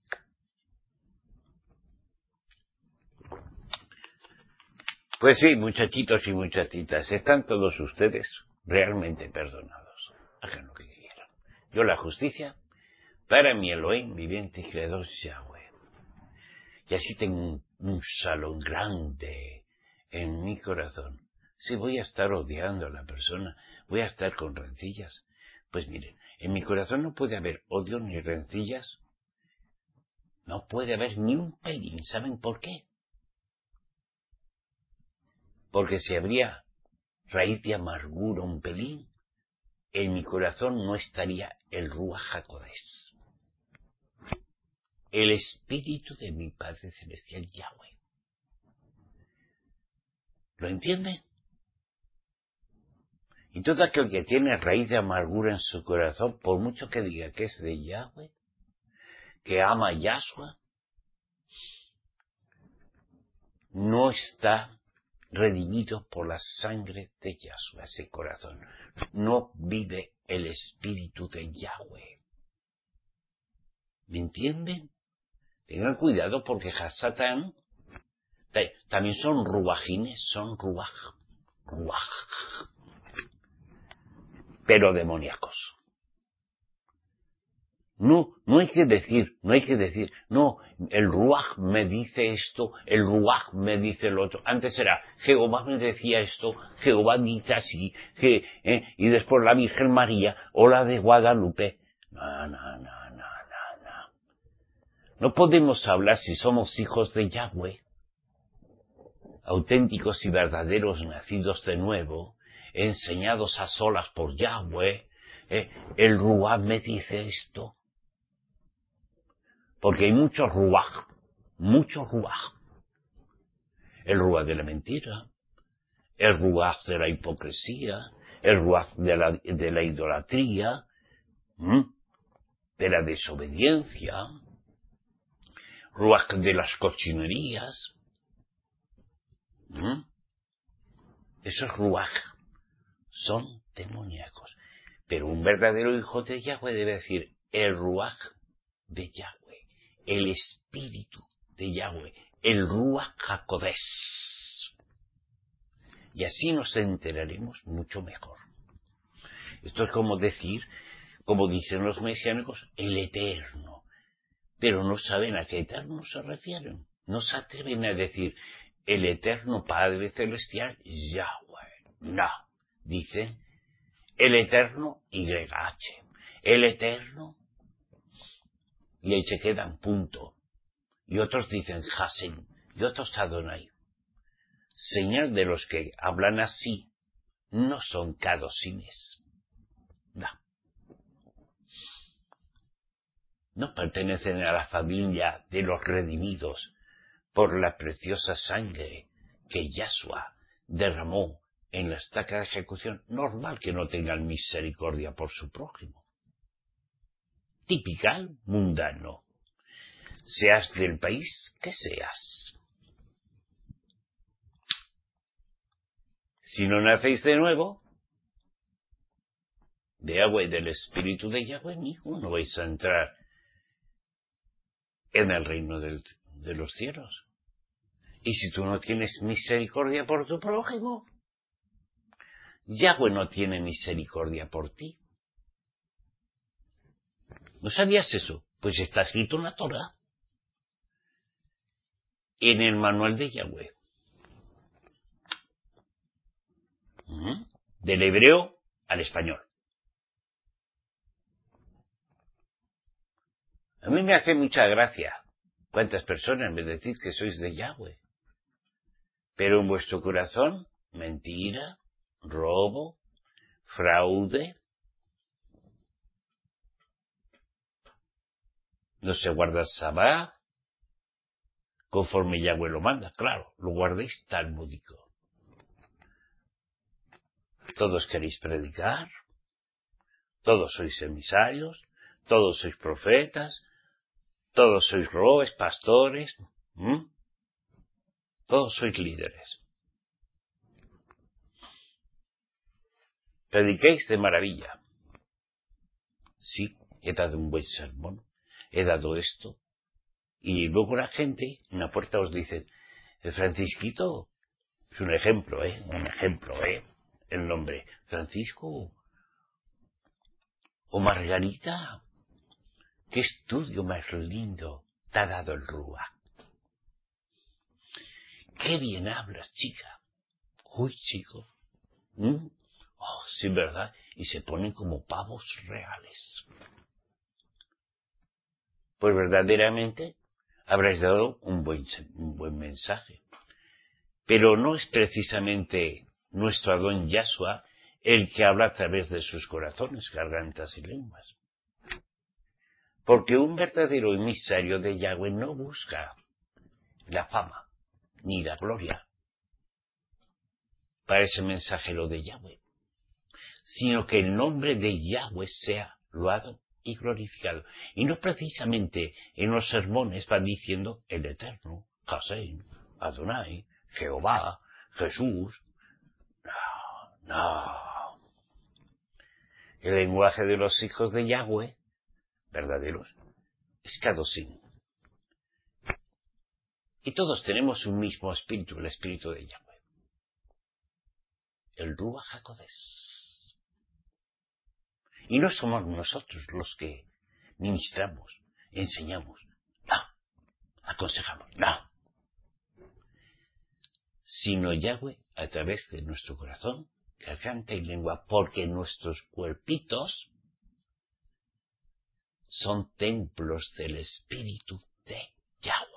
Pues sí, muchachitos y muchachitas, están todos ustedes realmente perdonados. Hagan lo que quieran. Yo la justicia, para mi Elohim viviente y creador Yahweh. Y así tengo un, un salón grande en mi corazón. Si voy a estar odiando a la persona, voy a estar con rencillas. Pues miren, en mi corazón no puede haber odio ni rencillas. No puede haber ni un pelín. ¿Saben por qué? Porque si habría raíz de amargura un pelín, en mi corazón no estaría el Ruach HaKodesh, el espíritu de mi Padre Celestial Yahweh. ¿Lo entienden? Y todo aquel que tiene raíz de amargura en su corazón, por mucho que diga que es de Yahweh, que ama a Yahshua, no está redimido por la sangre de Yahshua, ese corazón. No vive el espíritu de Yahweh. ¿Me entienden? Tengan cuidado porque Hasatán también son ruajines, son ruaj, ruaj, pero demoníacos. No, no hay que decir, no hay que decir, no, el ruaj me dice esto, el ruaj me dice lo otro. Antes era, Jehová me decía esto, Jehová dice así, que, eh, y después la Virgen María o la de Guadalupe. No, no, no, no, no, no. No podemos hablar si somos hijos de Yahweh, auténticos y verdaderos nacidos de nuevo, enseñados a solas por Yahweh. Eh, el ruaj me dice esto. Porque hay mucho ruaj, mucho ruaj. El ruaj de la mentira, el ruaj de la hipocresía, el ruaj de la, de la idolatría, ¿m? de la desobediencia, ruaj de las cochinerías. ¿m? Esos ruaj son demoníacos. Pero un verdadero hijo de Yahweh debe decir el ruaj de Yahweh. El espíritu de Yahweh, el Ruach HaKodesh. Y así nos enteraremos mucho mejor. Esto es como decir, como dicen los mesiánicos, el eterno. Pero no saben a qué eterno se refieren. No se atreven a decir el eterno Padre Celestial Yahweh. No. Dicen el eterno Y H. El eterno. Y ahí se quedan, punto. Y otros dicen Hasem, y otros Adonai. Señal de los que hablan así, no son cadosines. No. No pertenecen a la familia de los redimidos por la preciosa sangre que Yahshua derramó en la estaca de ejecución. Normal que no tengan misericordia por su prójimo. Tipical mundano. Seas del país que seas. Si no nacéis de nuevo, de agua y del espíritu de Yahweh, hijo, no vais a entrar en el reino del, de los cielos. Y si tú no tienes misericordia por tu prójimo, Yahweh no tiene misericordia por ti. ¿No sabías eso? Pues está escrito en la Torah, en el manual de Yahweh. ¿Mm? Del hebreo al español. A mí me hace mucha gracia cuántas personas me decís que sois de Yahweh. Pero en vuestro corazón, mentira, robo, fraude. No se guarda Sabá conforme Yahweh lo manda. Claro, lo guardéis talmúdico. Todos queréis predicar, todos sois emisarios, todos sois profetas, todos sois robes, pastores, ¿m? Todos sois líderes. Prediquéis de maravilla. Sí, he dado un buen sermón, he dado esto. Y luego la gente en la puerta os dice, el Francisquito, es un ejemplo, ¿eh? Un ejemplo, ¿eh? El nombre, Francisco o Margarita, qué estudio más lindo te ha dado el Rúa. Qué bien hablas, chica. Uy, chico. ¿Mm? Oh, sí, ¿verdad? Y se ponen como pavos reales. Pues verdaderamente habréis dado un buen, un buen mensaje. Pero no es precisamente nuestro Adón Yahshua el que habla a través de sus corazones, gargantas y lenguas. Porque un verdadero emisario de Yahweh no busca la fama ni la gloria para ese mensajero de Yahweh, sino que el nombre de Yahweh sea loado y glorificado. Y no precisamente en los sermones va diciendo el Eterno, Hashem, Adonai, Jehová, Jesús. No, no. El lenguaje de los hijos de Yahweh, verdaderos, es Kadosim. Y todos tenemos un mismo espíritu, el espíritu de Yahweh. El Ruach HaKodesh. Y no somos nosotros los que ministramos, enseñamos, no, aconsejamos, no. Sino Yahweh a través de nuestro corazón, garganta y lengua, porque nuestros cuerpitos son templos del Espíritu de Yahweh.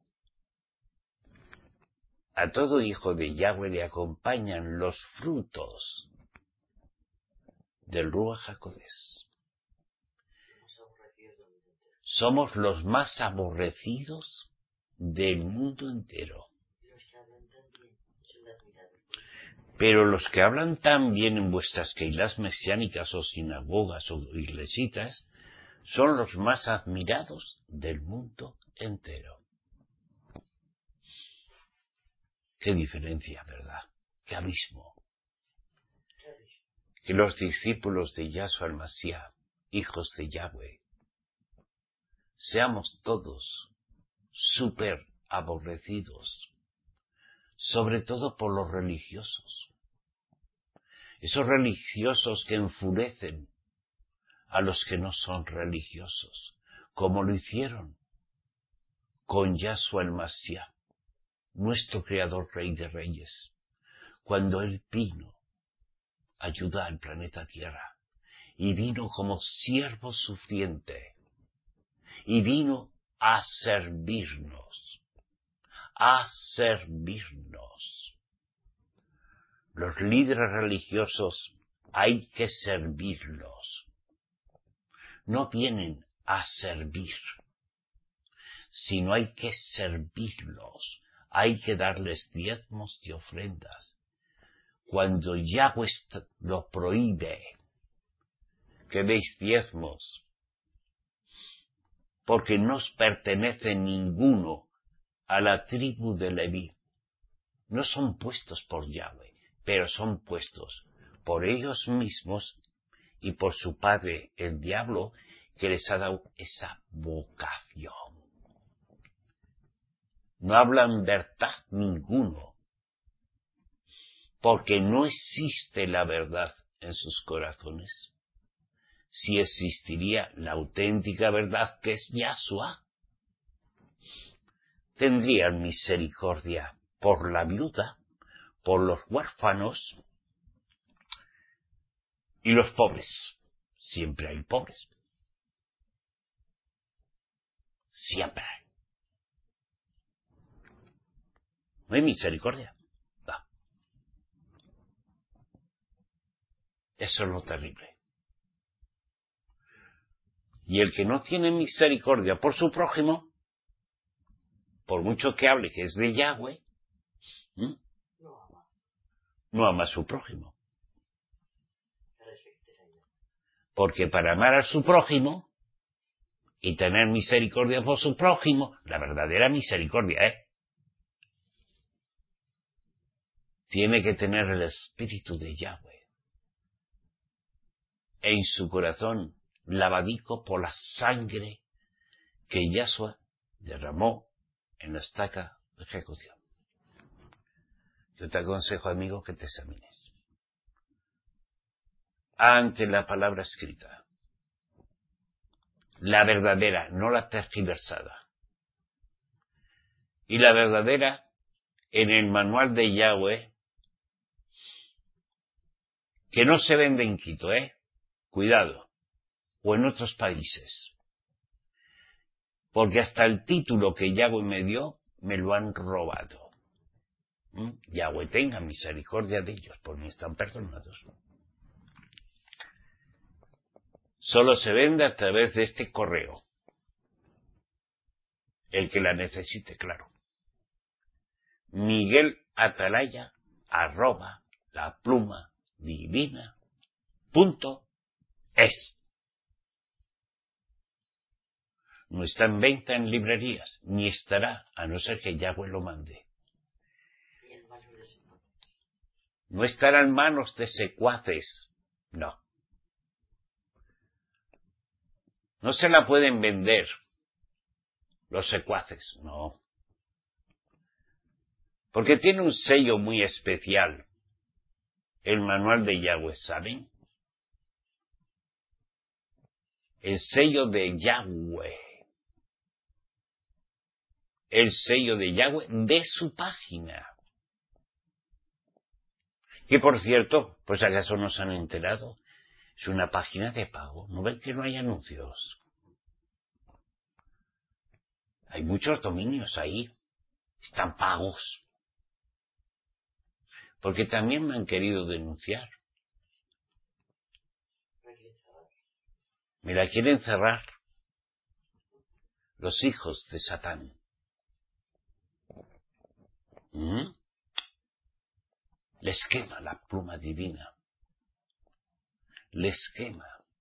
A todo hijo de Yahweh le acompañan los frutos del Ruach HaKodesh. Somos los más aborrecidos del mundo entero. Pero los que hablan tan bien en vuestras keilas mesiánicas o sinagogas o iglesitas son los más admirados del mundo entero. Qué diferencia, ¿verdad? Qué abismo. Que los discípulos de Yahshua el-Mashiach, hijos de Yahweh, seamos todos súper aborrecidos, sobre todo por los religiosos. Esos religiosos que enfurecen a los que no son religiosos, como lo hicieron con Yahshua el-Mashiach, nuestro Creador Rey de Reyes, cuando Él vino a ayudar al planeta Tierra, y vino como siervo sufriente, y vino a servirnos, a servirnos. Los líderes religiosos hay que servirlos. No vienen a servir, sino hay que servirlos. Hay que darles diezmos y ofrendas. Cuando Yahweh lo prohíbe, que deis diezmos, porque no os pertenece ninguno a la tribu de Leví. No son puestos por Yahweh, pero son puestos por ellos mismos y por su padre, el diablo, que les ha dado esa vocación. No hablan verdad ninguno, porque no existe la verdad en sus corazones. Si existiría la auténtica verdad, que es Yahshua, tendrían misericordia por la viuda, por los huérfanos y los pobres. Siempre hay pobres. Siempre hay. No hay misericordia. No. Eso es lo terrible. Y el que no tiene misericordia por su prójimo, por mucho que hable que es de Yahweh, ¿m? no ama a su prójimo. Porque para amar a su prójimo y tener misericordia por su prójimo, la verdadera misericordia, ¿eh? Tiene que tener el espíritu de Yahweh. en su corazón lavadico por la sangre que Yahshua derramó en la estaca de ejecución. Yo te aconsejo, amigo, que te examines ante la palabra escrita, la verdadera, no la tergiversada. Y la verdadera en el manual de Yahweh, que no se vende en Quito, ¿eh? Cuidado. O en otros países. Porque hasta el título que Yahweh me dio, me lo han robado. ¿Mm? Yahweh tenga misericordia de ellos, por mí están perdonados. Solo se vende a través de este correo. El que la necesite, claro. Miguel Atalaya, arroba, la pluma divina, punto, es. No está en venta en librerías, ni estará, a no ser que Yahweh lo mande. No estará en manos de secuaces, no. No se la pueden vender los secuaces, no. Porque tiene un sello muy especial, el manual de Yahweh, ¿saben? El sello de Yahweh. El sello de Yahweh de su página. Que por cierto, pues acaso no se han enterado, es una página de pago. ¿No ven que no hay anuncios? Hay muchos dominios ahí. Están pagos. Porque también me han querido denunciar. Me la quieren cerrar los hijos de Satán. ¿Mm? Les quema la pluma divina. Les quema.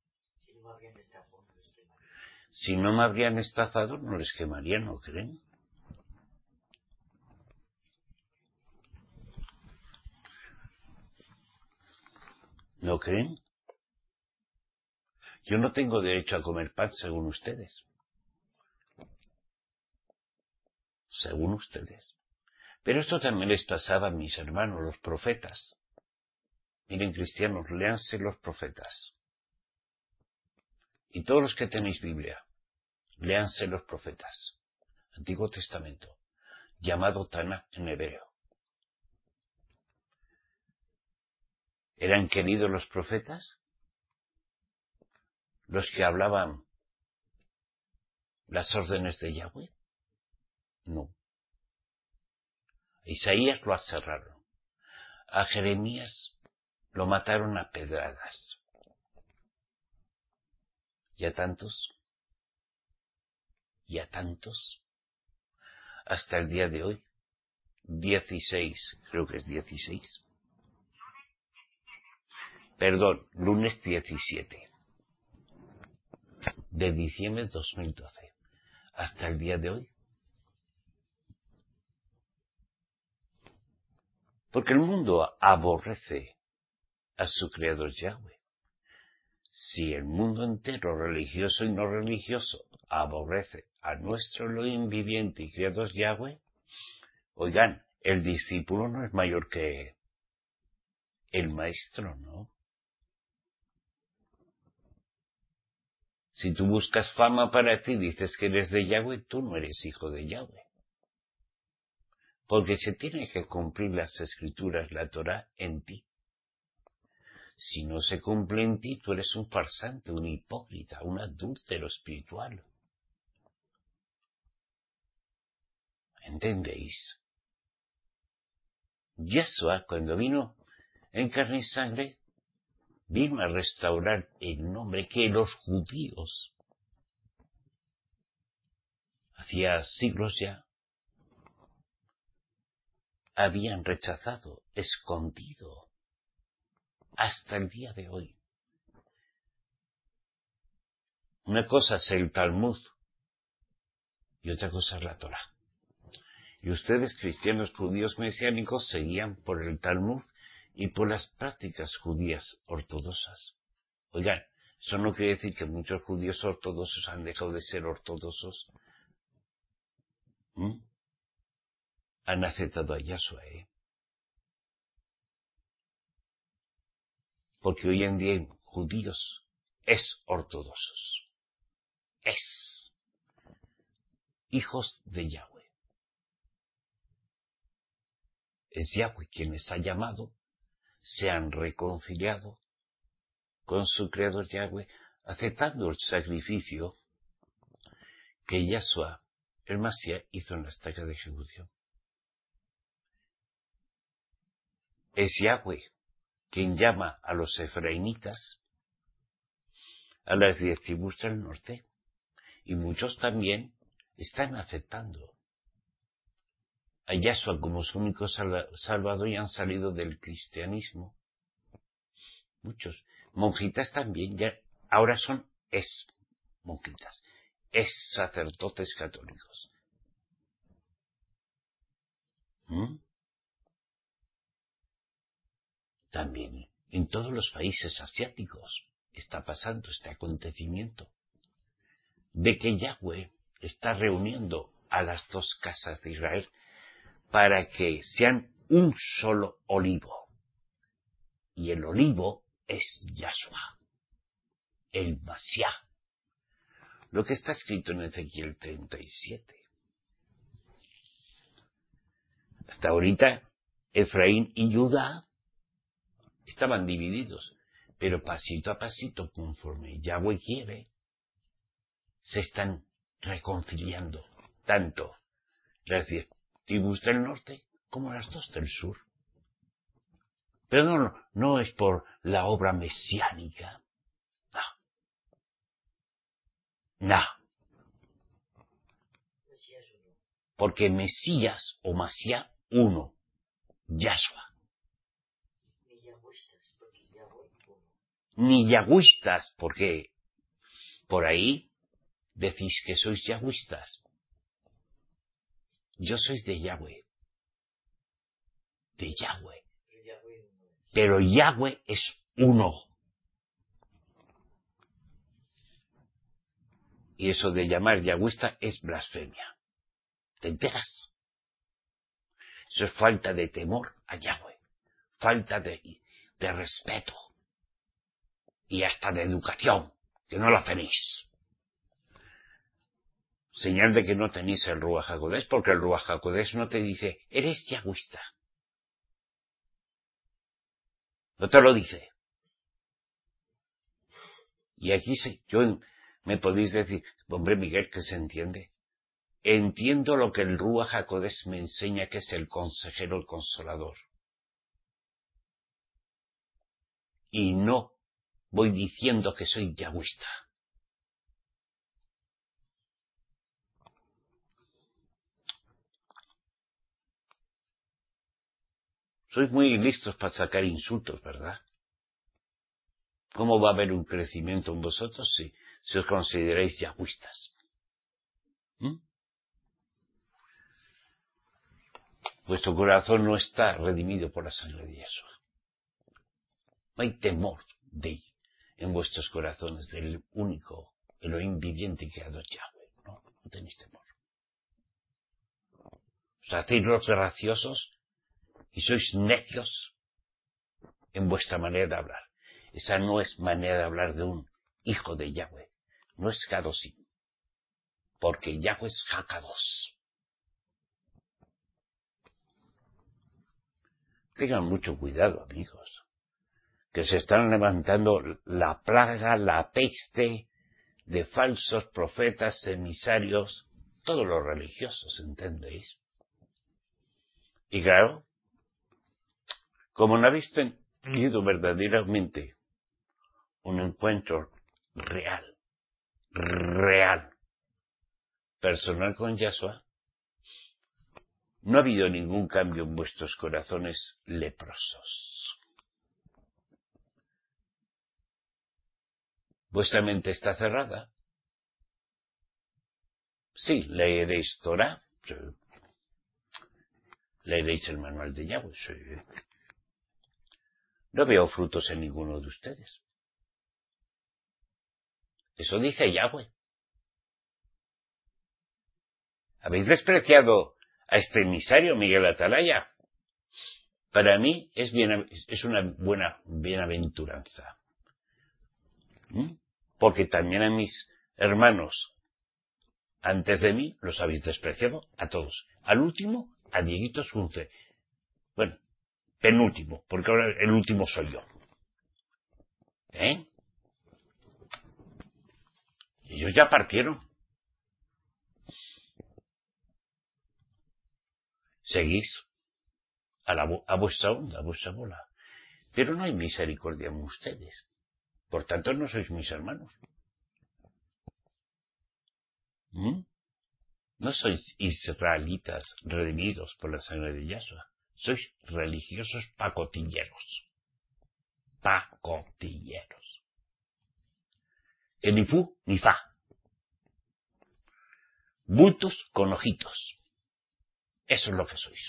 Si no me habrían estafado, no les quemaría, ¿no creen? ¿No creen? Yo no tengo derecho a comer pan según ustedes. Según ustedes. Pero esto también les pasaba a mis hermanos, los profetas. Miren, cristianos, léanse los profetas. Y todos los que tenéis Biblia, léanse los profetas. Antiguo Testamento, llamado Tanaj en hebreo. ¿Eran queridos los profetas? ¿Los que hablaban las órdenes de Yahweh? No. A Isaías lo aserraron. A Jeremías lo mataron a pedradas. Y a tantos, y a tantos, hasta el día de hoy, dieciséis, creo que es dieciséis. Perdón, lunes diecisiete de diciembre de dos mil doce, hasta el día de hoy. Porque el mundo aborrece a su creador Yahweh. Si el mundo entero, religioso y no religioso, aborrece a nuestro Elohim viviente y creador Yahweh, oigan, el discípulo no es mayor que el maestro, ¿no? Si tú buscas fama para ti, dices que eres de Yahweh, tú no eres hijo de Yahweh. Porque se tiene que cumplir las escrituras, la Torah, en ti. Si no se cumple en ti, tú eres un farsante, un hipócrita, un adúltero espiritual. ¿Entendéis? Yeshua, cuando vino en carne y sangre, vino a restaurar el nombre que los judíos hacía siglos ya habían rechazado, escondido, hasta el día de hoy. Una cosa es el Talmud y otra cosa es la Torah. Y ustedes, cristianos judíos mesiánicos, seguían por el Talmud y por las prácticas judías ortodoxas. Oigan, Eso no quiere decir que muchos judíos ortodoxos han dejado de ser ortodoxos. ¿Mm? Han aceptado a Yahshua, ¿eh? Porque hoy en día hay judíos es ortodoxos. Es hijos de Yahweh. Es Yahweh quien les ha llamado, se han reconciliado con su creador Yahweh, aceptando el sacrificio que Yahshua, el Masías, hizo en la estaca de ejecución. Es Yahweh quien llama a los efraimitas a las diez tribus del norte, y muchos también están aceptando a Yahshua como su único salvador y han salido del cristianismo. Muchos. Monjitas también, ya ahora son es monjitas, es sacerdotes católicos. ¿Mm? También en todos los países asiáticos está pasando este acontecimiento de que Yahweh está reuniendo a las dos casas de Israel para que sean un solo olivo. Y el olivo es Yahshua, el Masías. Lo que está escrito en Ezequiel treinta y siete. Hasta ahorita, Efraín y Judá estaban divididos, pero pasito a pasito, conforme Yahweh quiere, se están reconciliando, tanto las diez tribus del norte como las dos del sur. Pero no, no, no es por la obra mesiánica, no, no, porque Mesías o Masías uno, Yahshua. Ni yahwistas, porque por ahí decís que sois yahwistas. Yo soy de Yahweh, de Yahweh, pero Yahweh es uno. Y eso de llamar yahwista es blasfemia. ¿Te enteras? Eso es falta de temor a Yahweh, falta de, de respeto y hasta de educación, que no la tenéis. Señal de que no tenéis el Ruach HaKodesh, porque el Ruach HaKodesh no te dice, eres yahwista. No te lo dice. Y aquí se, yo me podéis decir, hombre Miguel, que se entiende. Entiendo lo que el Ruach HaKodesh me enseña, que es el consejero, el consolador. Y no voy diciendo que soy yahwista. Sois muy listos para sacar insultos, ¿verdad? ¿Cómo va a haber un crecimiento en vosotros si, si os consideráis yahwistas? ¿Mm? Vuestro corazón no está redimido por la sangre de Yahshua. No hay temor de en vuestros corazones del único Elohim viviente que ha dado Yahweh. No, no tenéis temor. Os hacéis los graciosos y sois necios en vuestra manera de hablar. Esa no es manera de hablar de un hijo de Yahweh. No es Kadosim. Porque Yahweh es Hakados. Tengan mucho cuidado, amigos. Que se están levantando la plaga, la peste de falsos profetas, emisarios, todos los religiosos, ¿entendéis? Y claro, como no habéis tenido verdaderamente un encuentro real, real, personal con Yahshua, no ha habido ningún cambio en vuestros corazones leprosos. ¿Vuestra mente está cerrada? Sí, leeréis Torah, sí. Leeréis el manual de Yahweh, sí. No veo frutos en ninguno de ustedes. Eso dice Yahweh. ¿Habéis despreciado a este emisario, Miguel Atalaya? Para mí es, bien, es una buena bienaventuranza. ¿Mm? Porque también a mis hermanos antes de mí los habéis despreciado a todos. Al último, a Dieguito Sunce. Bueno, penúltimo, porque ahora el último soy yo. ¿Eh? Ellos ya partieron. Seguís a, la, a vuestra onda, a vuestra bola. Pero no hay misericordia en ustedes. Por tanto, no sois mis hermanos. ¿Mm? No sois israelitas redimidos por la sangre de Yahshua. Sois religiosos pacotilleros. Pacotilleros. El ni fu ni fa. Bultos con ojitos. Eso es lo que sois.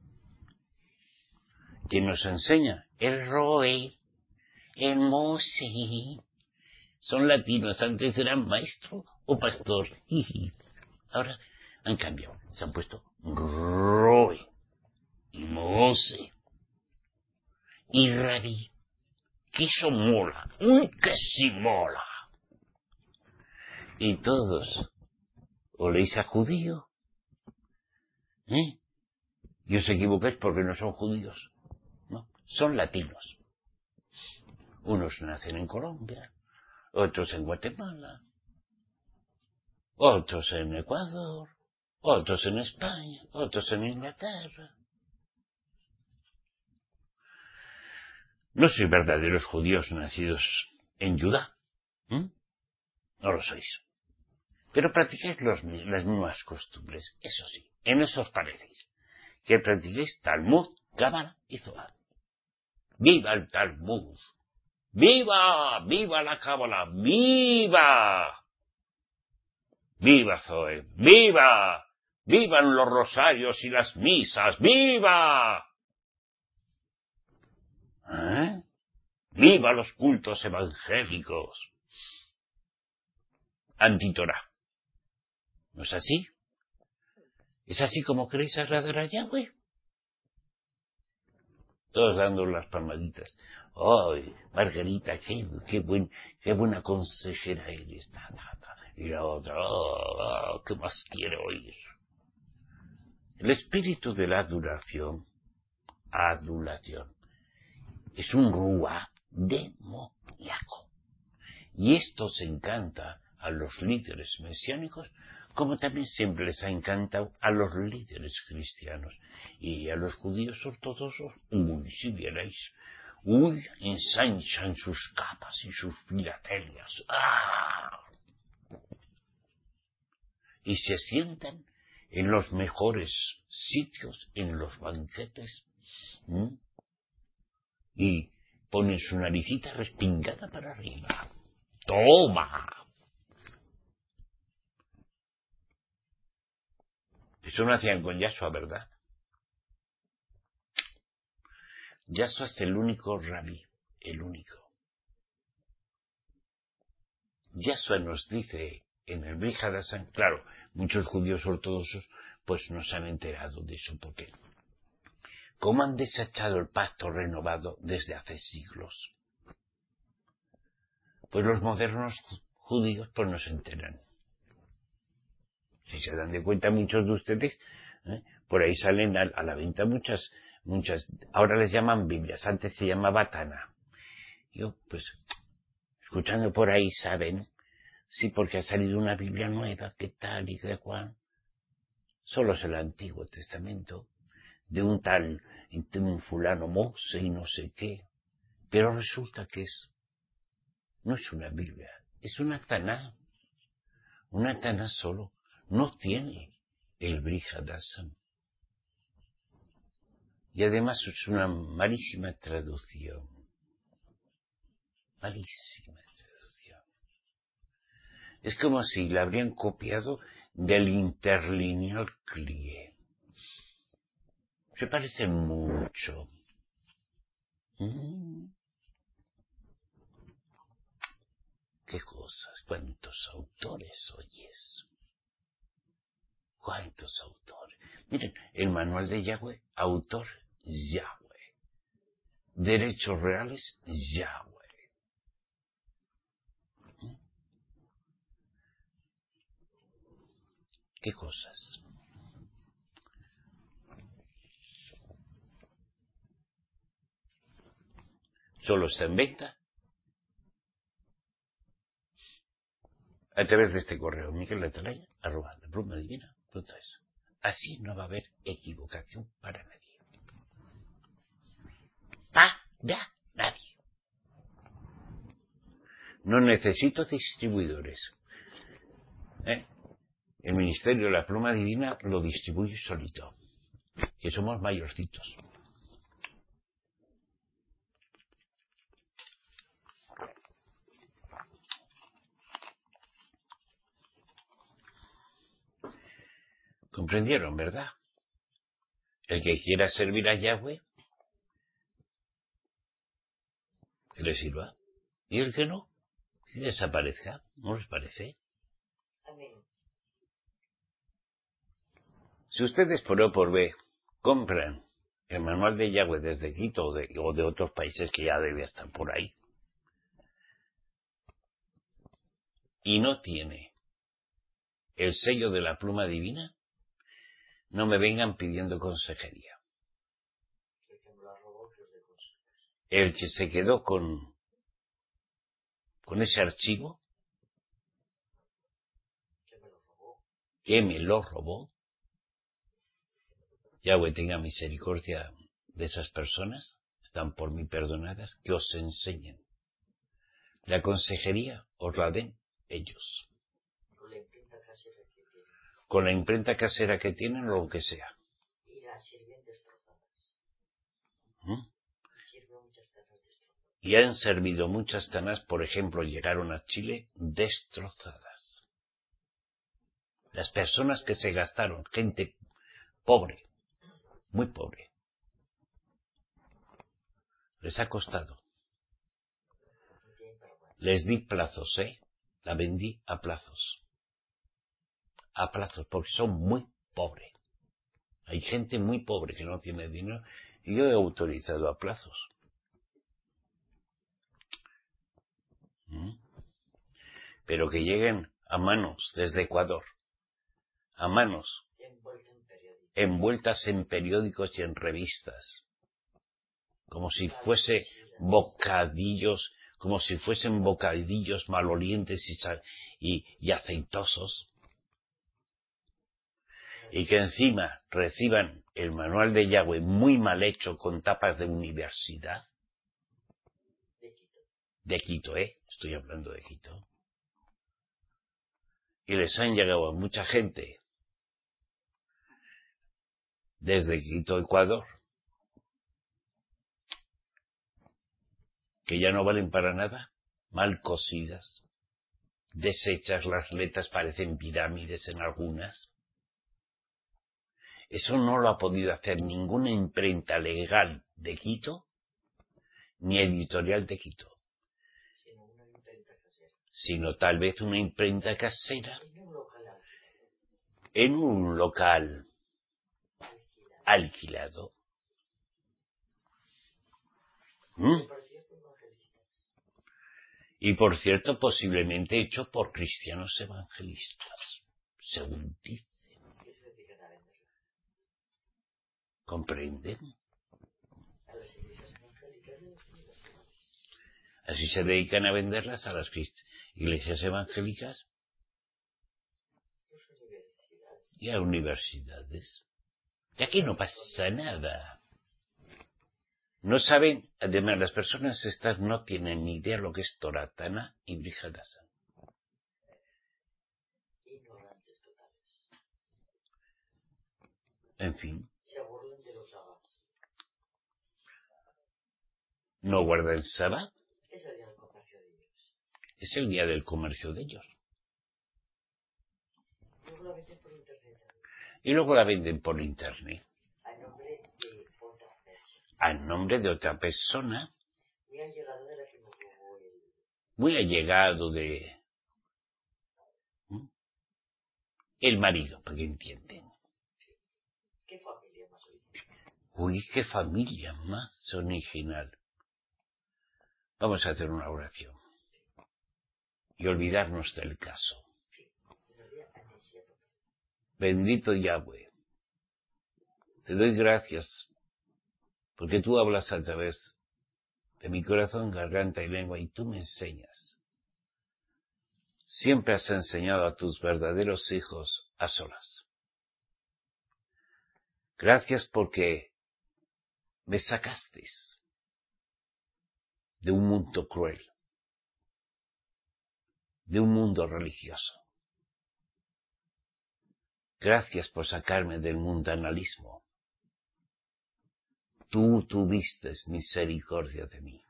¿Quién nos enseña? El Roe, el Mose. Son latinos, antes eran maestro o pastor. Ahora han cambiado, se han puesto Roe y Mose y Rabí. Que eso mola, uy, que sí mola. Y todos oléis a judío, ¿eh? Y os equivocáis porque no son judíos, no, son latinos. Unos nacen en Colombia, otros en Guatemala, otros en Ecuador, otros en España, otros en Inglaterra. No sois verdaderos judíos nacidos en Judá, ¿eh? No lo sois. Pero practicáis los, las mismas costumbres, eso sí, en eso os parecéis. Que practiquéis Talmud, Cábala y Zohar. ¡Viva el Talmud! ¡Viva! ¡Viva la Cábala! ¡Viva! ¡Viva Zoe! ¡Viva! ¡Vivan los rosarios y las misas! ¡Viva! ¿Eh? ¡Viva los cultos evangélicos! Antitorá. ¿No es así? ¿Es así como queréis agradar a Yahweh? Todos dando las palmaditas. ¡Ay, Margarita, qué, qué, buen, qué buena consejera eres! Ta, ta, ta. Y la otra, oh, oh, ¿qué más quiere oír? El espíritu de la adulación, adulación, es un ruá demoníaco. Y esto se encanta a los líderes mesiánicos, como también siempre les ha encantado a los líderes cristianos. Y a los judíos ortodoxos, uy, si vierais, uy, ensanchan sus capas y sus filatelias. ¡Ah! Y se sientan en los mejores sitios, en los banquetes, ¿m? Y ponen su naricita respingada para arriba. ¡Toma! Eso no hacían con Yahshua, ¿verdad? Yahshua es el único rabí, el único. Yahshua nos dice en el Brit Hadashah, claro, muchos judíos ortodoxos pues no se han enterado de eso, porque ¿cómo han desechado el pacto renovado desde hace siglos? Pues los modernos judíos pues no se enteran. Si se dan de cuenta muchos de ustedes, ¿eh? Por ahí salen a, a la venta muchas, muchas, ahora les llaman Biblias, antes se llamaba Tana. Yo, pues, escuchando por ahí, saben, sí, porque ha salido una Biblia nueva, ¿qué tal y qué cual? Solo es el Antiguo Testamento, de un tal, de un fulano Mose y no sé qué. Pero resulta que es, no es una Biblia, es una Taná. Una Taná solo. No tiene el Brit Hadashah. Y además es una malísima traducción. Malísima traducción. Es como si la habrían copiado del interlineal Clie. Se parece mucho. ¿Mm? Qué cosas, ¿Cuántos autores oyes? ¿Cuántos autores? Miren, el manual de Yahweh, autor Yahweh. Derechos reales, Yahweh. ¿Qué cosas? Solo está en venta a través de este correo, Miguel Atalaya, arroba la pluma divina punto es. Así no va a haber equivocación para nadie. Para nadie. No necesito distribuidores. ¿Eh? El Ministerio de la Pluma Divina lo distribuye solito. Que somos mayorcitos. ¿Comprendieron, verdad? El que quiera servir a Yahweh, que le sirva. Y el que no, que desaparezca. ¿No les parece? Amén. Si ustedes por O por B compran el manual de Yahweh desde Quito o de, o de otros países que ya debe estar por ahí, y no tiene el sello de la pluma divina, no me vengan pidiendo consejería. El que se quedó con, con ese archivo, que me lo robó, Yahweh tenga misericordia de esas personas, están por mí perdonadas, que os enseñen. La consejería os la den ellos. Con la imprenta casera que tienen. Con la imprenta casera que tienen o lo que sea. Y las sirven destrozadas. ¿Mm? Sirven muchas tanas destrozadas. Y han servido muchas tanas, por ejemplo, llegaron a Chile destrozadas. Las personas que se gastaron, gente pobre, muy pobre, les ha costado. Les di plazos, ¿eh? La vendí a plazos. A plazos, porque son muy pobres. Hay gente muy pobre que no tiene dinero y yo he autorizado a plazos. ¿Mm? Pero que lleguen a manos desde Ecuador, a manos envueltas en periódicos y en revistas, como si fuese bocadillos, como si fuesen bocadillos malolientes y, y, y aceitosos, y que encima reciban el manual de Yahweh muy mal hecho con tapas de universidad, de Quito, ¿eh? Estoy hablando de Quito. Y les han llegado a mucha gente desde Quito, Ecuador, que ya no valen para nada, mal cosidas, deshechas, las letras parecen pirámides en algunas. Eso no lo ha podido hacer ninguna imprenta legal de Quito, ni editorial de Quito, sino tal vez una imprenta casera en un local alquilado. ¿Mm? Y por cierto, posiblemente hecho por cristianos evangelistas, según dicen. ¿Comprenden? Así se dedican a venderlas a las iglesias evangélicas y a universidades. Y aquí no pasa nada. No saben, además las personas estas no tienen ni idea lo que es Torah, Tana y Brihadasan. En fin. ¿No guardan Shabbat? Es el día del comercio de ellos. Y luego la venden por internet. A nombre de otra persona. Muy allegado de el marido, para que entiendan. ¿Qué familia más original? Uy, qué familia más original. Vamos a hacer una oración y olvidarnos del caso. Bendito Yahweh, te doy gracias porque tú hablas a través de mi corazón, garganta y lengua y tú me enseñas. Siempre has enseñado a tus verdaderos hijos a solas. Gracias porque me sacasteis de un mundo cruel, de un mundo religioso. Gracias por sacarme del mundanalismo. Tú tuviste misericordia de mí.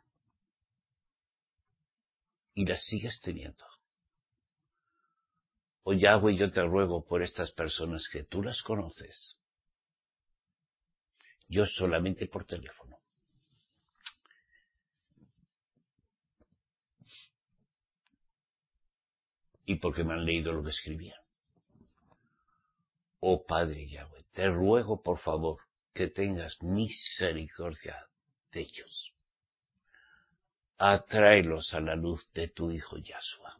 Y la sigues teniendo. Oh Yahweh, yo te ruego por estas personas que tú las conoces. Yo solamente por teléfono. Y porque me han leído lo que escribían. Oh Padre Yahweh, te ruego por favor que tengas misericordia de ellos. Atráelos a la luz de tu Hijo Yahshua.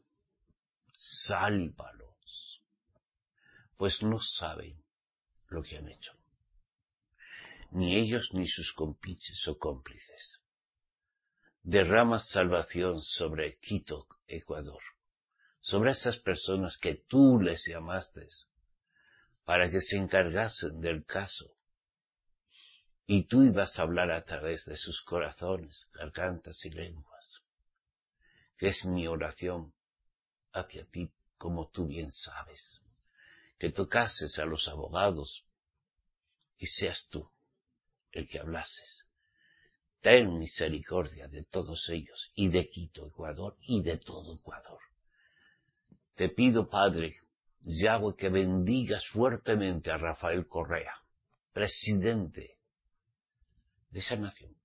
Sálvalos, pues no saben lo que han hecho. Ni ellos ni sus compinches o cómplices. Derrama salvación sobre Quito, Ecuador, sobre esas personas que tú les llamaste para que se encargasen del caso. Y tú ibas a hablar a través de sus corazones, gargantas y lenguas, que es mi oración hacia ti, como tú bien sabes, que tocases a los abogados y seas tú el que hablases. Ten misericordia de todos ellos, y de Quito, Ecuador, y de todo Ecuador. Te pido, Padre Yahweh, que bendigas fuertemente a Rafael Correa, presidente de esa nación.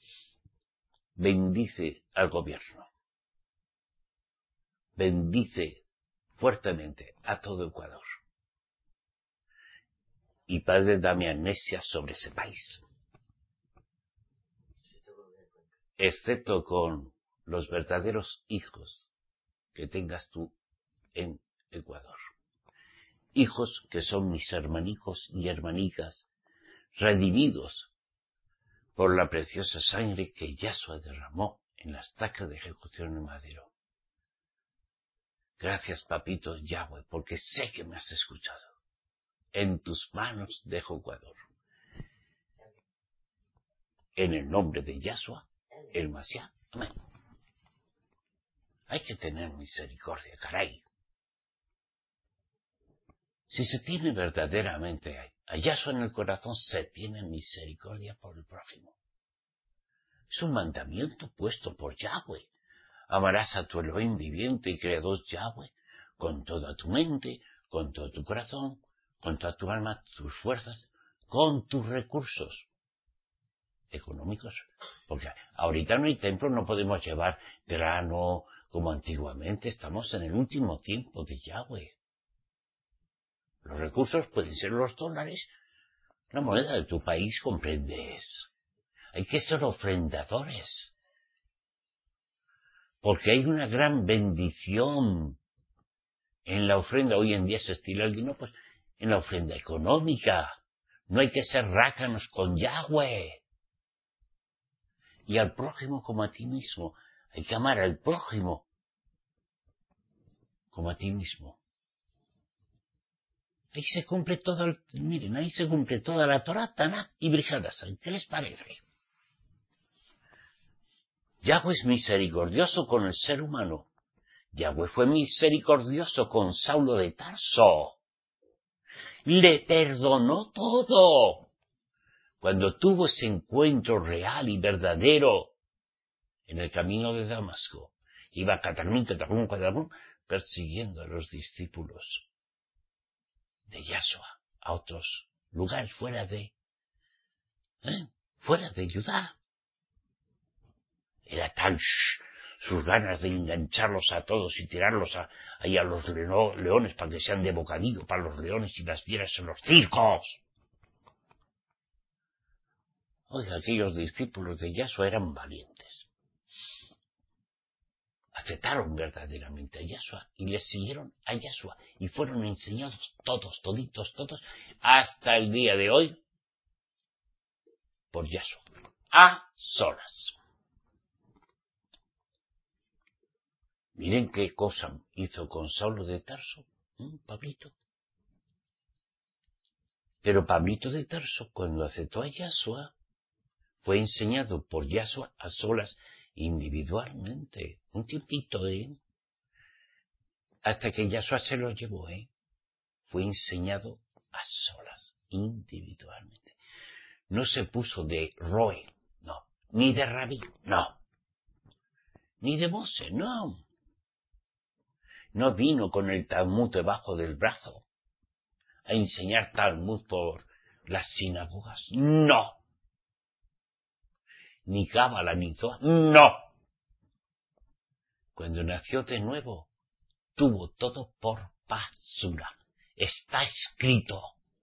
Bendice al gobierno. Bendice fuertemente a todo Ecuador. Y Padre, dame amnesia sobre ese país. Excepto con los verdaderos hijos que tengas tú en Ecuador. Hijos que son mis hermanicos y hermanicas, redimidos por la preciosa sangre que Yahshua derramó en la estaca de ejecución en Madero. Gracias, papito Yahweh, porque sé que me has escuchado. En tus manos dejo Ecuador. En el nombre de Yahshua, el Mashiach. Amén. Hay que tener misericordia, caray. Si se tiene verdaderamente a Yahshua en el corazón, se tiene misericordia por el prójimo. Es un mandamiento puesto por Yahweh. Amarás a tu Elohim viviente y creador Yahweh con toda tu mente, con todo tu corazón, con toda tu alma, tus fuerzas, con tus recursos económicos. Porque ahorita no hay templo, no podemos llevar grano como antiguamente. Estamos en el último tiempo de Yahweh. Los recursos pueden ser los dólares, la moneda de tu país, comprendes. Hay que ser ofrendadores. Porque hay una gran bendición en la ofrenda. Hoy en día se estila el vino, pues en la ofrenda económica. No hay que ser rácanos con Yahweh. Y al prójimo como a ti mismo. Hay que amar al prójimo como a ti mismo. Ahí se cumple todo el, miren, ahí se cumple toda la Torá, Taná y Brijadas. ¿Qué les parece? Yahweh es misericordioso con el ser humano. Yahweh fue misericordioso con Saulo de Tarso. Le perdonó todo. Cuando tuvo ese encuentro real y verdadero en el camino de Damasco, iba Catarmín, Catarmín, Catarmín, persiguiendo a los discípulos de Yahshua a otros lugares fuera de, ¿eh? fuera de Judá. Era tan sus ganas de engancharlos a todos y tirarlos a, ahí a los leo, leones para que sean de bocadillo para los leones y las fieras en los circos. Oiga, aquellos discípulos de Yahshua eran valientes. Aceptaron verdaderamente a Yahshua y les siguieron a Yahshua y fueron enseñados todos, toditos, todos, hasta el día de hoy por Yahshua, a solas. Miren qué cosa hizo con Saulo de Tarso, ¿eh, Pablito? Pero Pablito de Tarso, cuando aceptó a Yahshua, fue enseñado por Yahshua a solas, individualmente. Un tiempito, ¿eh? Hasta que Yahshua se lo llevó, ¿eh? Fue enseñado a solas, individualmente. No se puso de Roe, no. Ni de Rabí, no. Ni de Mose, no. No vino con el Talmud debajo del brazo a enseñar Talmud por las sinagogas, no. Ni Cábala, ni Zohar, no. Cuando nació de nuevo, tuvo todo por basura. Está escrito.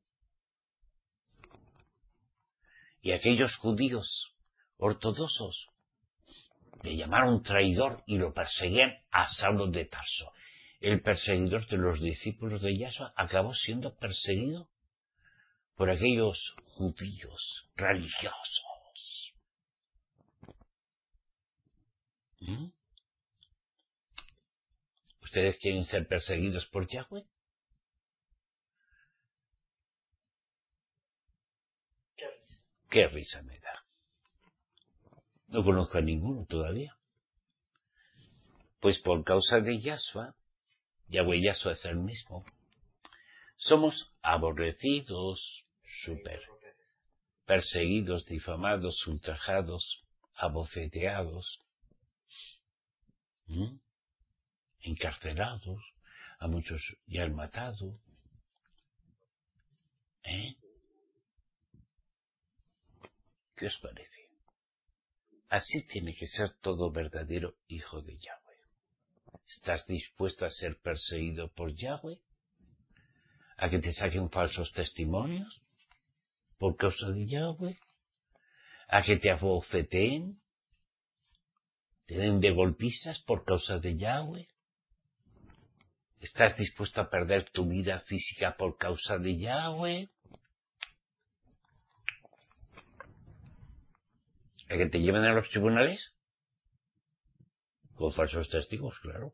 Y aquellos judíos ortodoxos le llamaron traidor y lo perseguían a Saulo de Tarso. El perseguidor de los discípulos de Yahshua acabó siendo perseguido por aquellos judíos religiosos. ¿Mm? ¿Ustedes quieren ser perseguidos por Yahweh? ¿Qué risa? Qué risa me da. No conozco a ninguno todavía. Pues por causa de Yahshua, Yahweh Yahshua es el mismo, somos aborrecidos, super, perseguidos, difamados, ultrajados, abofeteados, ¿Mm? encarcelados, a muchos ya han matado. ¿Eh? ¿Qué os parece? Así tiene que ser todo verdadero hijo de Yahweh. ¿Estás dispuesto a ser perseguido por Yahweh? ¿A que te saquen falsos testimonios por causa de Yahweh? ¿A que te abofeteen? ¿Te den de golpizas por causa de Yahweh? ¿Estás dispuesto a perder tu vida física por causa de Yahweh? ¿A que te lleven a los tribunales? Con falsos testigos, claro.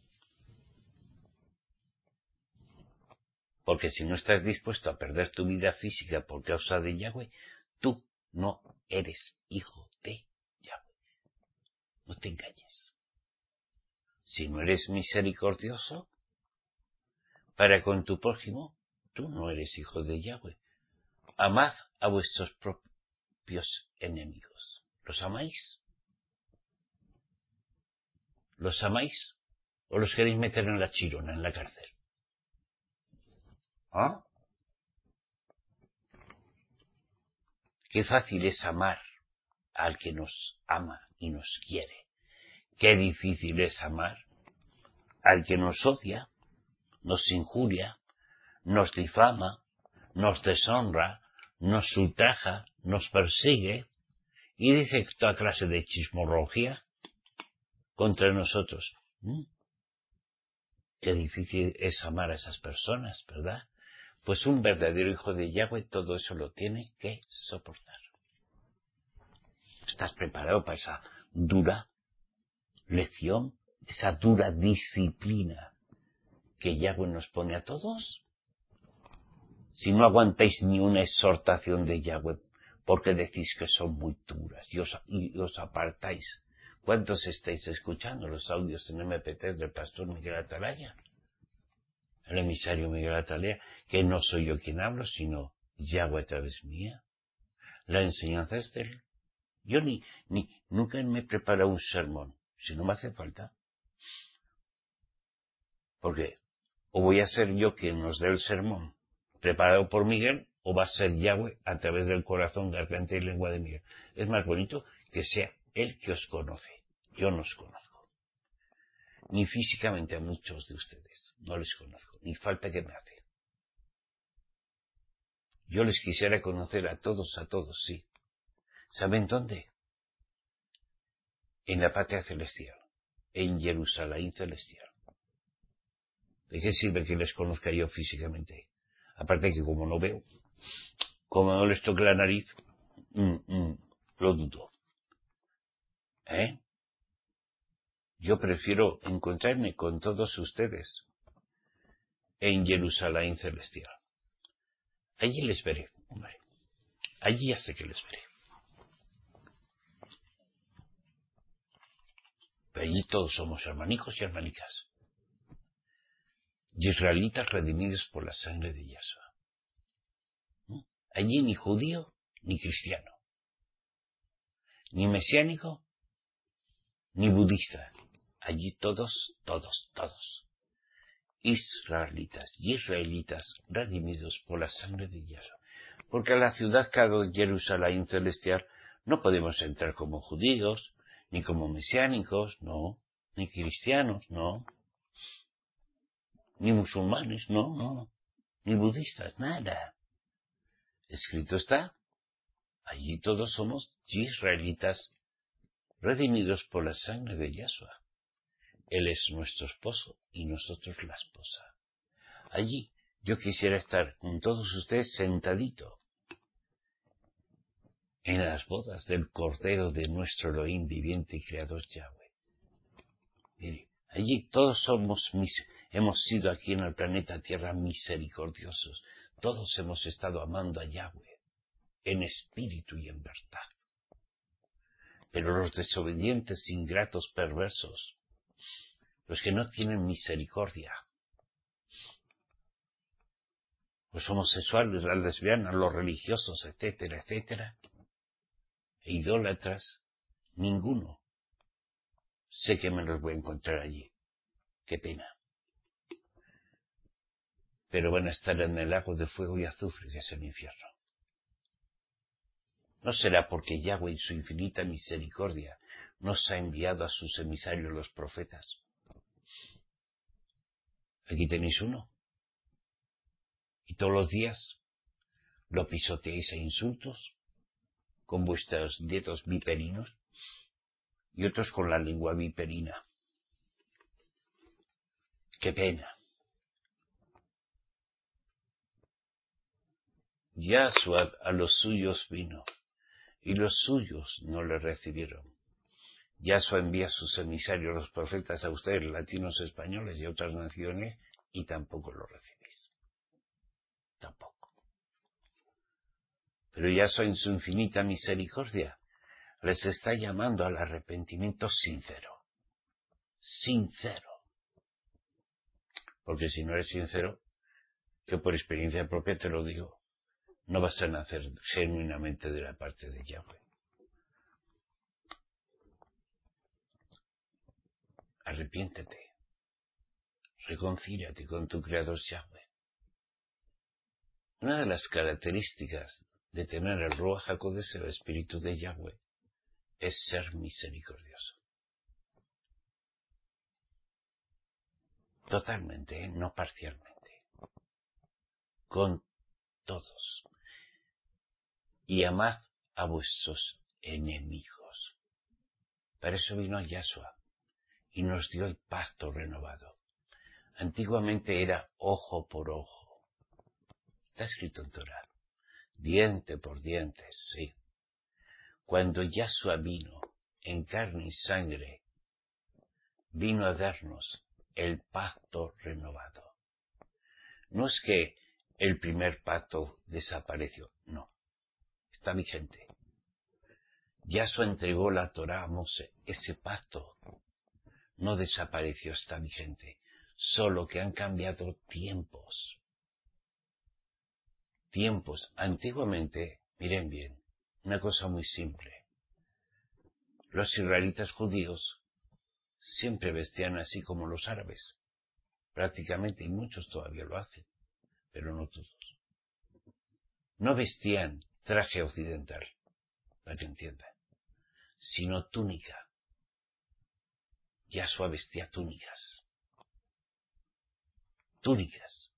Porque si no estás dispuesto a perder tu vida física por causa de Yahweh, tú no eres hijo de Yahweh. No te engañes. Si no eres misericordioso para con tu prójimo, tú no eres hijo de Yahweh. Amad a vuestros propios enemigos. ¿Los amáis? ¿Los amáis? ¿O los queréis meter en la chirona, en la cárcel? ¿Ah? Qué fácil es amar al que nos ama y nos quiere. Qué difícil es amar al que nos odia, nos injuria, nos difama, nos deshonra, nos ultraja, nos persigue y dice toda clase de chismología contra nosotros. ¿Mm? Qué difícil es amar a esas personas, ¿verdad? Pues un verdadero hijo de Yahweh todo eso lo tiene que soportar. ¿Estás preparado para esa dura lección, esa dura disciplina que Yahweh nos pone a todos? Si no aguantáis ni una exhortación de Yahweh, porque decís que son muy duras y os, y os apartáis. ¿Cuántos estáis escuchando los audios en eme pe tres del pastor Miguel Atalaya? El emisario Miguel Atalaya, que no soy yo quien hablo, sino Yahweh a través mía. La enseñanza es de él. Yo ni, ni, nunca me he preparado un sermón, si no me hace falta. Porque o voy a ser yo quien nos dé el sermón, preparado por Miguel, o va a ser Yahweh a través del corazón, garganta y lengua de Miguel. Es más bonito que sea él que os conoce. Yo no os conozco. ni físicamente a muchos de ustedes. No les conozco, ni falta que me hace. Yo les quisiera conocer a todos, a todos, sí. ¿Saben dónde? En la patria celestial, en Jerusalén celestial. ¿De qué sirve que les conozca yo físicamente? Aparte que como no veo, como no les toque la nariz, mm, mm, lo dudo. ¿Eh? Yo prefiero encontrarme con todos ustedes en Jerusalén celestial. Allí les veré, hombre. Allí ya sé que les veré. Pero allí todos somos hermanicos y hermanicas. Y israelitas redimidos por la sangre de Yahshua. ¿Mm? Allí ni judío ni cristiano. Ni mesiánico ni budista. Allí todos, todos, todos. Israelitas y israelitas redimidos por la sangre de Yahshua. Porque a la ciudad de Jerusalén celestial no podemos entrar como judíos, ni como mesiánicos, no, ni cristianos, no, ni musulmanes, no, no, ni budistas, nada. Escrito está, allí todos somos israelitas redimidos por la sangre de Yahshua. Él es nuestro esposo y nosotros la esposa. Allí yo quisiera estar con todos ustedes sentadito en las bodas del Cordero de nuestro Elohim viviente y creador Yahweh. Mire, allí todos somos, mis, hemos sido aquí en el planeta Tierra misericordiosos. Todos hemos estado amando a Yahweh en espíritu y en verdad. Pero los desobedientes, ingratos, perversos, los que no tienen misericordia, los homosexuales, las lesbianas, los religiosos, etcétera, etcétera, e idólatras, ninguno. Sé que me los voy a encontrar allí. Qué pena. Pero van a estar en el lago de fuego y azufre, que es el infierno. ¿No será porque Yahweh en su infinita misericordia nos ha enviado a sus emisarios los profetas? Aquí tenéis uno. Y todos los días lo pisoteáis a insultos con vuestros dedos viperinos y otros con la lengua viperina. ¡Qué pena! Yahshua a los suyos vino, y los suyos no le recibieron. Yahshua envía a sus emisarios, los profetas, a ustedes, latinos, españoles y otras naciones, y tampoco lo recibís. Tampoco. Pero Yahshua en su infinita misericordia les está llamando al arrepentimiento sincero. Sincero. Porque si no eres sincero, yo por experiencia propia te lo digo, no vas a nacer genuinamente de la parte de Yahweh. Arrepiéntete. Reconcíliate con tu Creador Yahweh. Una de las características de tener el Ruach HaKodesh, el Espíritu de Yahweh, es ser misericordioso. Totalmente, ¿eh? No parcialmente. Con todos. Y amad a vuestros enemigos. Para eso vino Yahshua y nos dio el pacto renovado. Antiguamente era ojo por ojo. Está escrito en Torah. Diente por diente, sí. Cuando Yahshua vino en carne y sangre, vino a darnos el pacto renovado. No es que el primer pacto desapareció, no. Está vigente. Yahshua entregó la Torah a Moshe. Ese pacto no desapareció, está vigente. Solo que han cambiado tiempos. Tiempos. Antiguamente, miren bien, una cosa muy simple. Los israelitas judíos siempre vestían así como los árabes. Prácticamente, y muchos todavía lo hacen, pero no todos. No vestían traje occidental, para que entiendan, sino túnica. Yahshua vestía túnicas. Túnicas.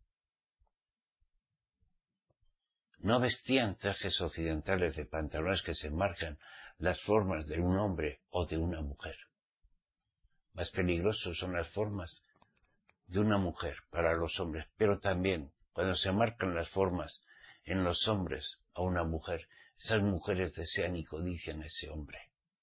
No vestían trajes occidentales de pantalones que se marcan las formas de un hombre o de una mujer. Más peligrosos son las formas de una mujer para los hombres, pero también cuando se marcan las formas en los hombres a una mujer, esas mujeres desean y codician a ese hombre.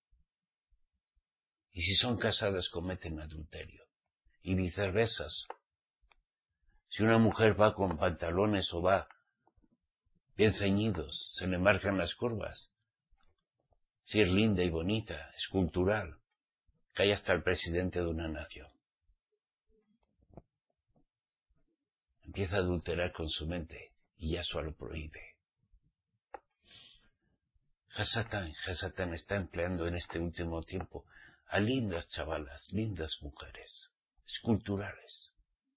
Y si son casadas cometen adulterio. Y viceversa. Si una mujer va con pantalones o va bien ceñidos, se le marcan las curvas. Si es linda y bonita, es cultural, cae hasta el presidente de una nación. Empieza a adulterar con su mente y Yahshua lo prohíbe. Hasatán, Hasatán está empleando en este último tiempo a lindas chavalas, lindas mujeres, esculturales,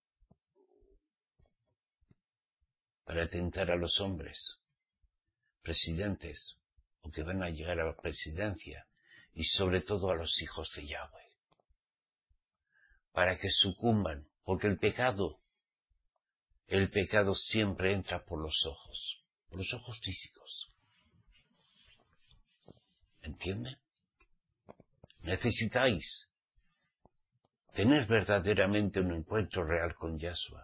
para tentar a los hombres, presidentes, o que van a llegar a la presidencia, y sobre todo a los hijos de Yahweh, para que sucumban, porque el pecado, el pecado siempre entra por los ojos, por los ojos físicos. ¿Entienden? Necesitáis tener verdaderamente un encuentro real con Yahshua,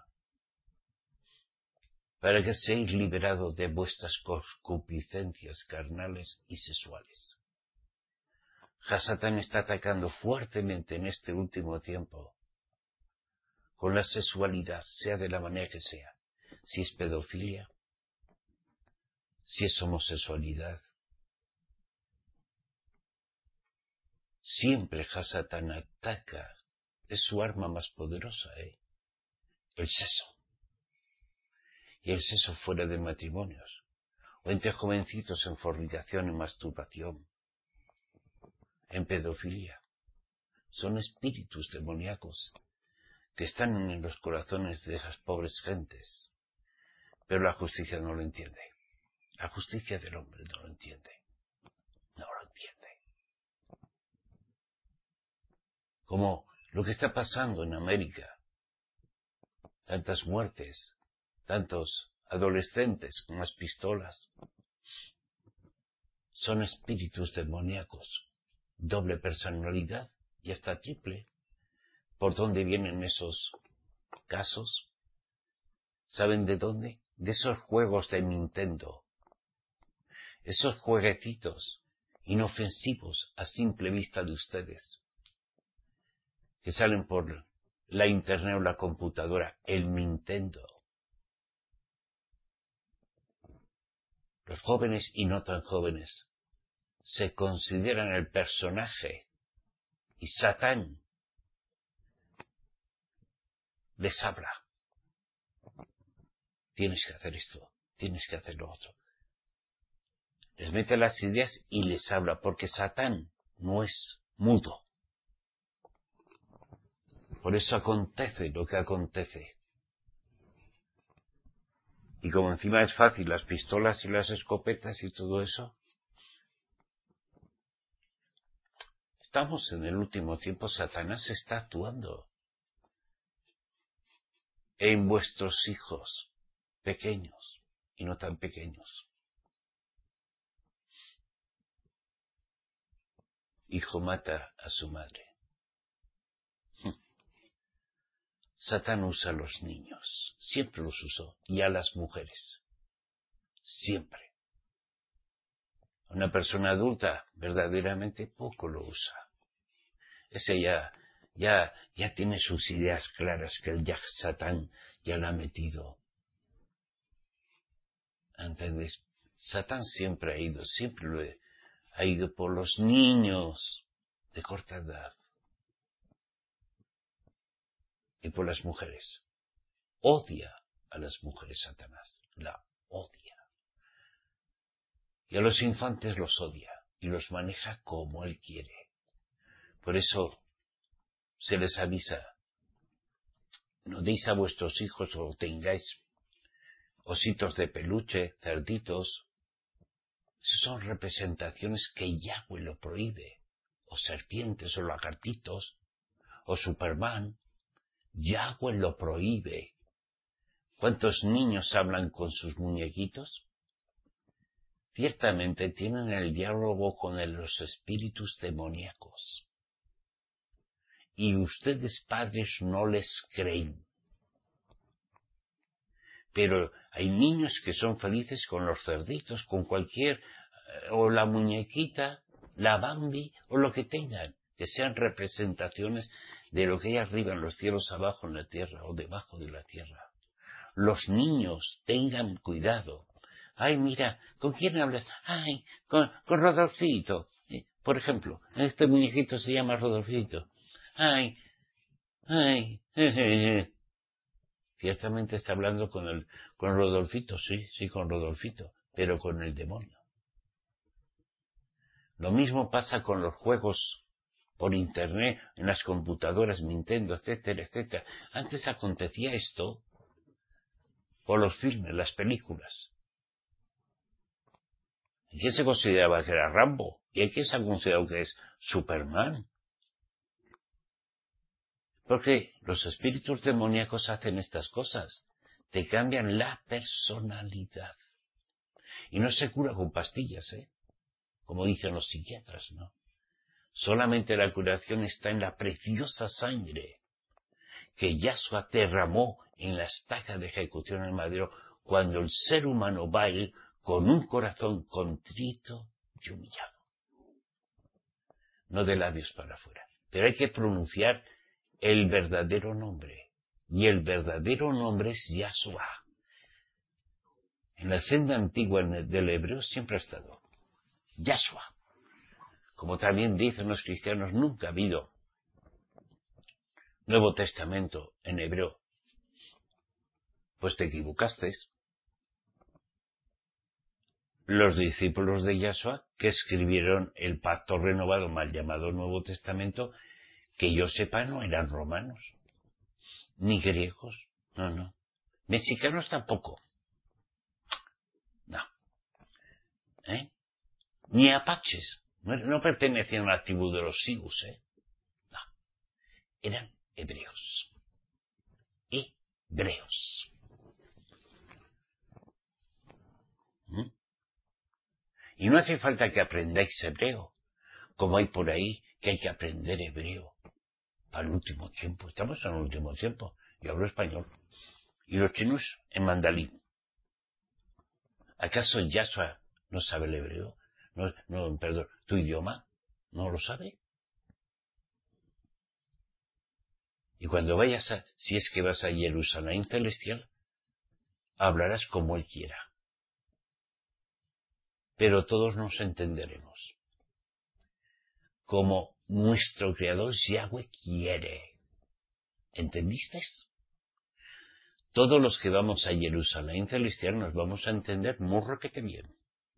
para que seáis liberados de vuestras concupiscencias carnales y sexuales. Hasatán está atacando fuertemente en este último tiempo con la sexualidad, sea de la manera que sea, si es pedofilia, si es homosexualidad. Siempre Hasatán ataca, es su arma más poderosa, ¿eh? El sexo. Y el sexo fuera de matrimonios, o entre jovencitos en fornicación, en masturbación, en pedofilia. Son espíritus demoníacos que están en los corazones de esas pobres gentes, pero la justicia no lo entiende. La justicia del hombre no lo entiende. No lo entiende. Como lo que está pasando en América. Tantas muertes, tantos adolescentes con las pistolas. Son espíritus demoníacos, doble personalidad y hasta triple. ¿Por dónde vienen esos casos? ¿Saben de dónde? De esos juegos de Nintendo. Esos jueguecitos inofensivos a simple vista de ustedes, que salen por la internet o la computadora, el Nintendo. Los jóvenes y no tan jóvenes se consideran el personaje y Satán les habla. Tienes que hacer esto, tienes que hacer lo otro. Les mete las ideas y les habla, porque Satán no es mudo. Por eso acontece lo que acontece. Y como encima es fácil, las pistolas y las escopetas y todo eso, estamos en el último tiempo, Satanás está actuando en vuestros hijos pequeños y no tan pequeños. Hijo mata a su madre. Satán usa a los niños, siempre los usó, y a las mujeres, siempre. Una persona adulta verdaderamente poco lo usa. Ese ya, ya, ya tiene sus ideas claras que el Yah Satán ya la ha metido. ¿Entendés? Satán siempre ha ido, siempre lo he, ha ido por los niños de corta edad. Y por las mujeres. Odia a las mujeres Satanás. La odia. Y a los infantes los odia. Y los maneja como él quiere. Por eso se les avisa. No deis a vuestros hijos o tengáis ositos de peluche, cerditos. Esas son representaciones que Yahweh lo prohíbe. O serpientes o lagartitos. o Superman, Yahweh lo prohíbe. ¿Cuántos niños hablan con sus muñequitos? Ciertamente tienen el diálogo con los espíritus demoníacos. Y ustedes, padres, no les creen. Pero hay niños que son felices con los cerditos, con cualquier, o la muñequita, la Bambi, o lo que tengan, que sean representaciones de lo que hay arriba en los cielos, abajo en la tierra, o debajo de la tierra. Los niños tengan cuidado. Ay, mira, ¿con quién hablas? Ay, con, con Rodolfito. Por ejemplo, este muñequito se llama Rodolfito. Ay, ay, jejeje. Ciertamente está hablando con el, con Rodolfito, sí, sí, con Rodolfito, pero con el demonio. Lo mismo pasa con los juegos por internet, en las computadoras, Nintendo, etcétera, etcétera. Antes acontecía esto, o los filmes, las películas. ¿Y quién se consideraba que era Rambo? ¿Y hay quien se ha considerado que es Superman? Porque los espíritus demoníacos hacen estas cosas. Te cambian la personalidad. Y no se cura con pastillas, ¿eh? Como dicen los psiquiatras, ¿no? Solamente la curación está en la preciosa sangre que Yahshua derramó en la estaca de ejecución en el madero cuando el ser humano va a él con un corazón contrito y humillado. No de labios para afuera. Pero hay que pronunciar el verdadero nombre. Y el verdadero nombre es Yahshua. En la senda antigua del hebreo siempre ha estado Yahshua. Como también dicen los cristianos, nunca ha habido Nuevo Testamento en hebreo. Pues te equivocaste. Los discípulos de Yahshua que escribieron el pacto renovado mal llamado Nuevo Testamento, que yo sepa no eran romanos, ni griegos, no, no. Mexicanos tampoco. No. ¿Eh? Ni apaches. No, no pertenecían a la tribu de los Sigus, ¿eh? No. Eran hebreos. Hebreos. ¿Mm? Y no hace falta que aprendáis hebreo, como hay por ahí que hay que aprender hebreo para el último tiempo. Estamos en el último tiempo. Yo hablo español. Y los chinos en mandarín. ¿Acaso Yahshua no sabe el hebreo? No, no, perdón, ¿tu idioma no lo sabe? Y cuando vayas a, si es que vas a Jerusalén celestial, hablarás como él quiera. Pero todos nos entenderemos. Como nuestro Creador Yahweh quiere. ¿Entendiste? Todos los que vamos a Jerusalén celestial nos vamos a entender muy requete bien.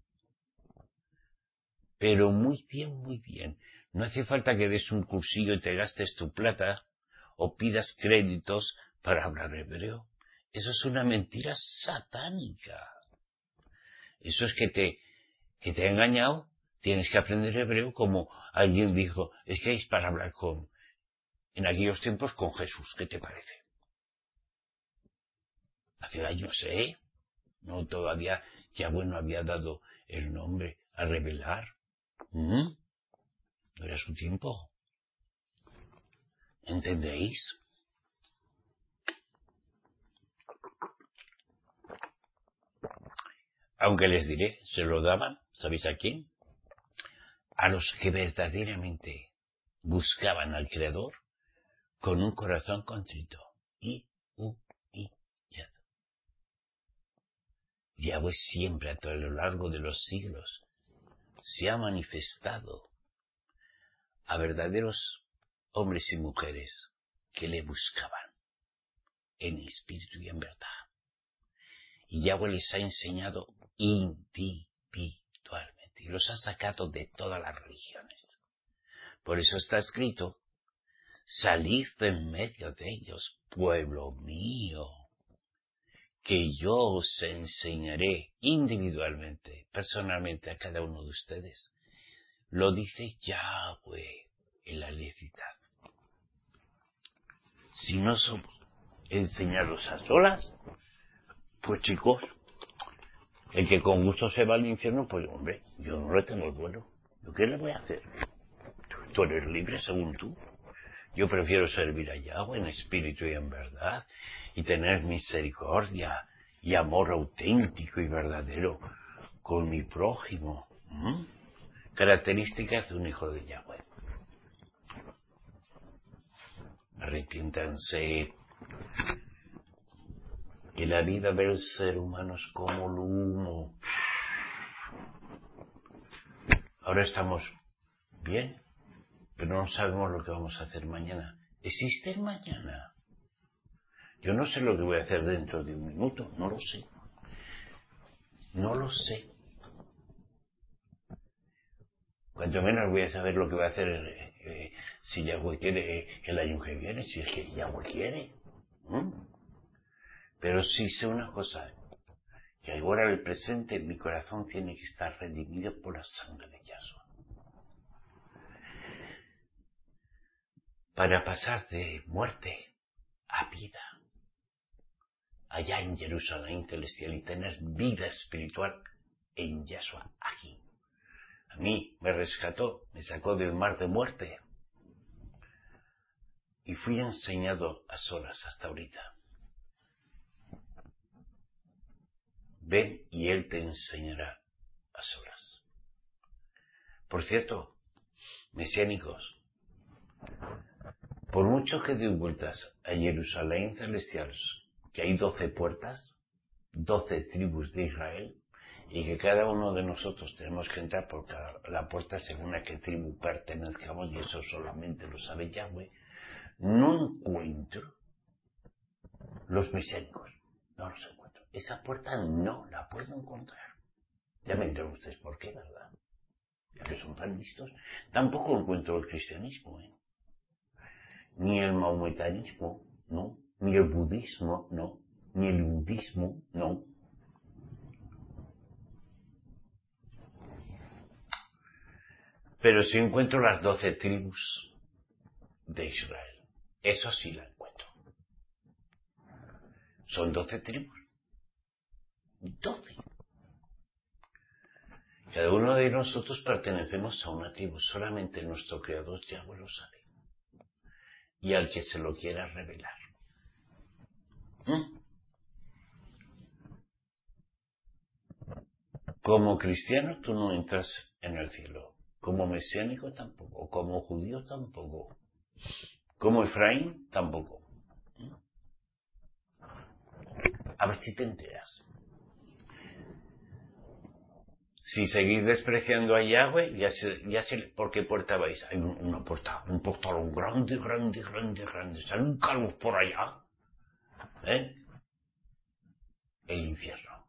Pero muy bien, muy bien. No hace falta que des un cursillo y te gastes tu plata o pidas créditos para hablar hebreo. Eso es una mentira satánica. Eso es que te, que te ha engañado. Tienes que aprender hebreo, como alguien dijo, es que es para hablar con, en aquellos tiempos, con Jesús. ¿Qué te parece? Hace años, ¿eh? No, todavía Yahweh no había dado el nombre a revelar. ¿Mm? No era su tiempo. ¿Entendéis? Aunque les diré, se lo daban, ¿sabéis a quién? A los que verdaderamente buscaban al Creador con un corazón contrito y humillado. Yahweh siempre, a lo largo de los siglos, se ha manifestado a verdaderos hombres y mujeres que le buscaban en espíritu y en verdad. Y Yahweh les ha enseñado individualmente y los ha sacado de todas las religiones. Por eso está escrito, salid de en medio de ellos, pueblo mío, que yo os enseñaré individualmente, personalmente a cada uno de ustedes. Lo dice Yahweh en la lecita. Si no somos enseñados a solas, pues chicos, el que con gusto se va al infierno, pues hombre, yo no le tengo el vuelo. ¿Yo qué le voy a hacer? Tú, tú eres libre según tú. Yo prefiero servir a Yahweh en espíritu y en verdad, y tener misericordia y amor auténtico y verdadero con mi prójimo. ¿Mm? Características de un hijo de Yahweh. Arrepiéntanse, que la vida del ser humano es como el humo. Ahora estamos bien, pero no sabemos lo que vamos a hacer mañana. ¿Existe el mañana? Yo no sé lo que voy a hacer dentro de un minuto, no lo sé. No lo sé. Cuanto menos voy a saber lo que voy a hacer eh, eh, si Yahweh quiere eh, el año que viene, si es que Yahweh quiere. ¿Mm? Pero sí sé una cosa, que ahora en el presente mi corazón tiene que estar redimido por la sangre de Yahshua. Para pasar de muerte a vida, allá en Jerusalén celestial, y tener vida espiritual en Yahshua aquí. A mí me rescató, me sacó del mar de muerte y fui enseñado a solas hasta ahorita. Ven y Él te enseñará a solas. Por cierto, mesiánicos, por mucho que den vueltas a Jerusalén celestial, que hay doce puertas, doce tribus de Israel, y que cada uno de nosotros tenemos que entrar por cada, la puerta según a qué tribu pertenezcamos, y eso solamente lo sabe Yahweh, no encuentro los mesiánicos, no los encuentro. Esa puerta no la puedo encontrar. Ya me enteran ustedes por qué, ¿verdad? Ya que son tan listos. Tampoco encuentro el cristianismo, ¿eh? Ni el maometanismo, no. Ni el budismo, no. Ni el budismo, no. Pero sí encuentro las doce tribus de Israel. Eso sí la encuentro. Son doce tribus. Doce. Cada uno de nosotros pertenecemos a una tribu. Solamente nuestro Creador Yahweh lo sabe. Y al que se lo quiera revelar. ¿Mm? Como cristiano tú no entras en el cielo. Como mesiánico tampoco. Como judío tampoco. Como Efraín tampoco. ¿Mm? A ver si te enteras. Si seguís despreciando a Yahweh, ya sé, ya sé por qué puerta vais. Hay una puerta, un portal grande, grande, grande, grande. Sale un calvo por allá. ¿Eh? El infierno.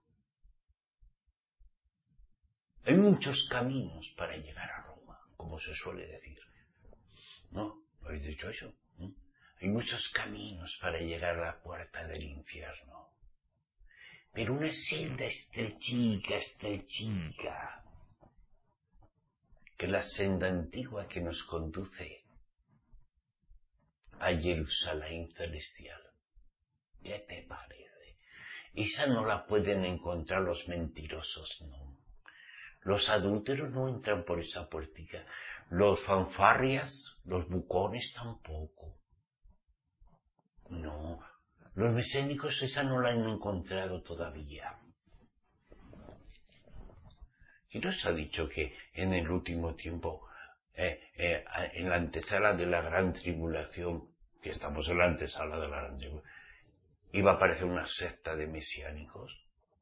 Hay muchos caminos para llegar a Roma, como se suele decir. ¿No? ¿Habéis dicho eso? ¿Mm? Hay muchos caminos para llegar a la puerta del infierno. Pero una celda estrechica, estrechica, que es la senda antigua que nos conduce a Jerusalén celestial. ¿Qué te parece? Esa no la pueden encontrar los mentirosos, no. Los adúlteros no entran por esa puertica. Los fanfarrias, los bucones tampoco. No. Los mesiánicos esa no la han encontrado todavía. ¿Quién nos ha dicho que en el último tiempo, eh, eh, en la antesala de la gran tribulación, que estamos en la antesala de la gran tribulación, iba a aparecer una secta de mesiánicos?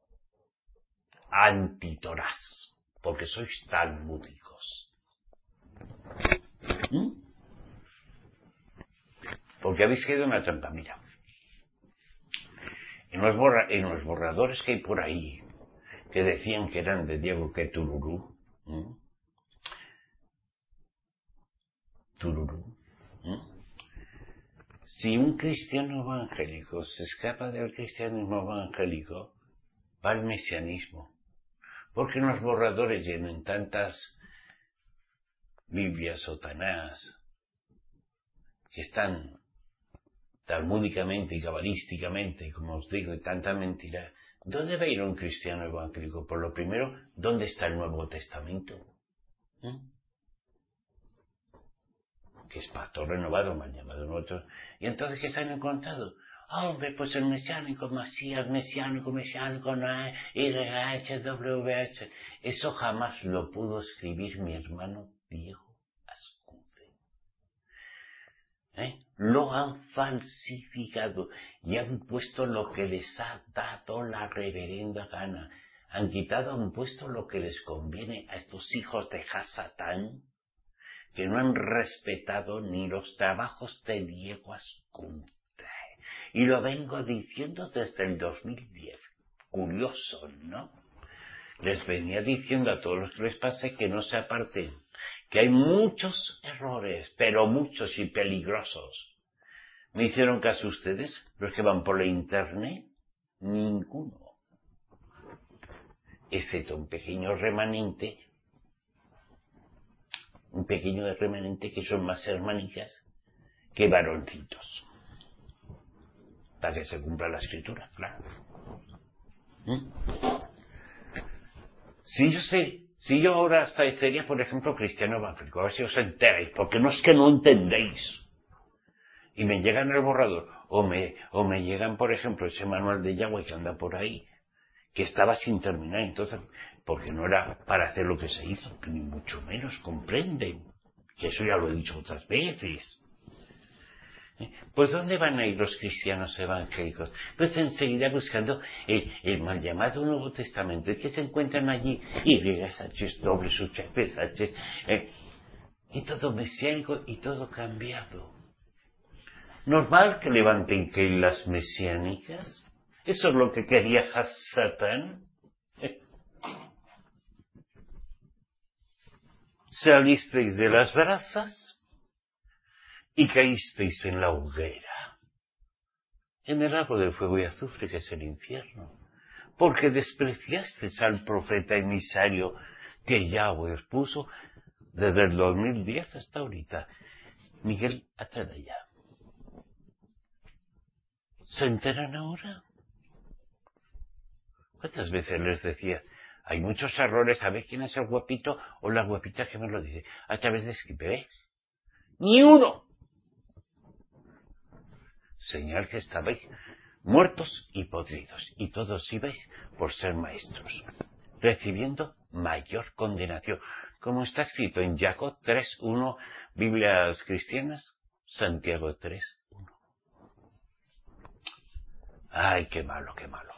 Antitorás, porque sois talmúdicos. ¿Mm? Porque habéis caído en una trampa. Mira, en los, borra en los borradores que hay por ahí, que decían que eran de Diego que Tururú, ¿Mm? Tururú, ¿Mm? Si un cristiano evangélico se escapa del cristianismo evangélico, va al mesianismo. Porque en los borradores llenan tantas Biblias o Tanás que están talmúdicamente y cabalísticamente, como os digo, y tanta mentira, ¿dónde va a ir un cristiano evangélico? Por lo primero, ¿dónde está el Nuevo Testamento? ¿Eh? Que es pastor renovado, me han llamado nosotros. Y entonces, ¿qué se han encontrado? Oh, hombre, pues el mesiánico, Masías, mesiánico, mesiánico, no hay, R H, W H. Eso jamás lo pudo escribir mi hermano Diego Ascunce. ¿Eh? Lo han falsificado y han puesto lo que les ha dado la reverenda gana. Han quitado, han puesto lo que les conviene a estos hijos de Hasatán, que no han respetado ni los trabajos de Diego Ascunce. Y lo vengo diciendo desde el dos mil diez. Curioso, ¿no? Les venía diciendo a todos los que les pasé que no se aparten, que hay muchos errores, pero muchos y peligrosos. ¿Me hicieron caso ustedes, los que van por la internet? Ninguno. Excepto un pequeño remanente, un pequeño remanente que son más hermanicas que varoncitos. Para que se cumpla la escritura, claro. ¿Mm? Si yo sé, si yo ahora hasta sería, por ejemplo, cristiano evangélico, a ver si os enteráis, porque no es que no entendéis. Y me llegan el borrador, o me, o me llegan, por ejemplo, ese manual de Yahweh que anda por ahí, que estaba sin terminar, entonces, porque no era para hacer lo que se hizo, ni mucho menos, comprenden, que eso ya lo he dicho otras veces. Pues ¿dónde van a ir los cristianos evangélicos? Pues enseguida buscando el, el mal llamado Nuevo Testamento, que se encuentran allí, Y, H, doble, H, H, eh, y todo mesiánico y todo cambiado. Normal que levanten que las mesiánicas. Eso es lo que quería Hasatán. Eh. Salisteis de las brasas y caísteis en la hoguera, en el lago de fuego y azufre que es el infierno, porque despreciasteis al profeta emisario que Yahweh os puso desde el dos mil diez hasta ahorita. Miguel Atalaya. ¿Se enteran ahora? ¿Cuántas veces les decía? Hay muchos errores, a ver quién es el guapito o la guapita que me lo dice. A través de Skype, ¿eh? ¡Ni uno! Señal que estabais muertos y podridos, y todos ibais por ser maestros, recibiendo mayor condenación, como está escrito en Jacob tres uno, Biblias cristianas, Santiago tres uno. ¡Ay, qué malo, qué malo!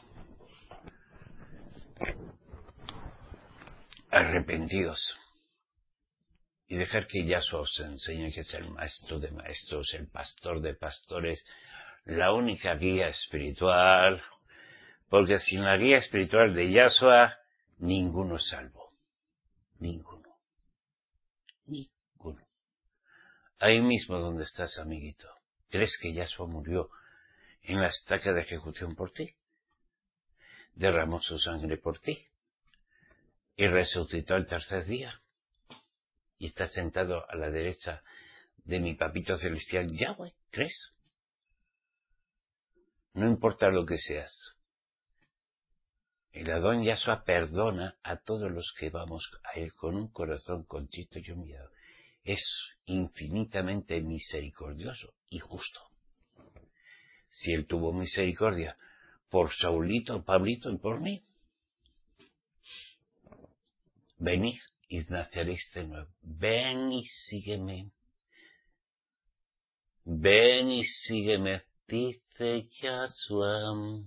Arrepentidos y dejar que Yahshua os enseñe, que es el maestro de maestros, el pastor de pastores, la única guía espiritual, porque sin la guía espiritual de Yahshua, ninguno es salvo. Ninguno. Ninguno. Ahí mismo donde estás, amiguito, ¿crees que Yahshua murió en la estaca de ejecución por ti? Derramó su sangre por ti y resucitó el tercer día y está sentado a la derecha de mi papito celestial Yahweh, ¿crees? No importa lo que seas. El Adón Yahshua perdona a todos los que vamos a Él con un corazón contrito y humillado. Es infinitamente misericordioso y justo. Si Él tuvo misericordia por Saulito, Pablito y por mí, venid y naceréis de nuevo. Ven y sígueme. Ven y sígueme, dice Yahshua.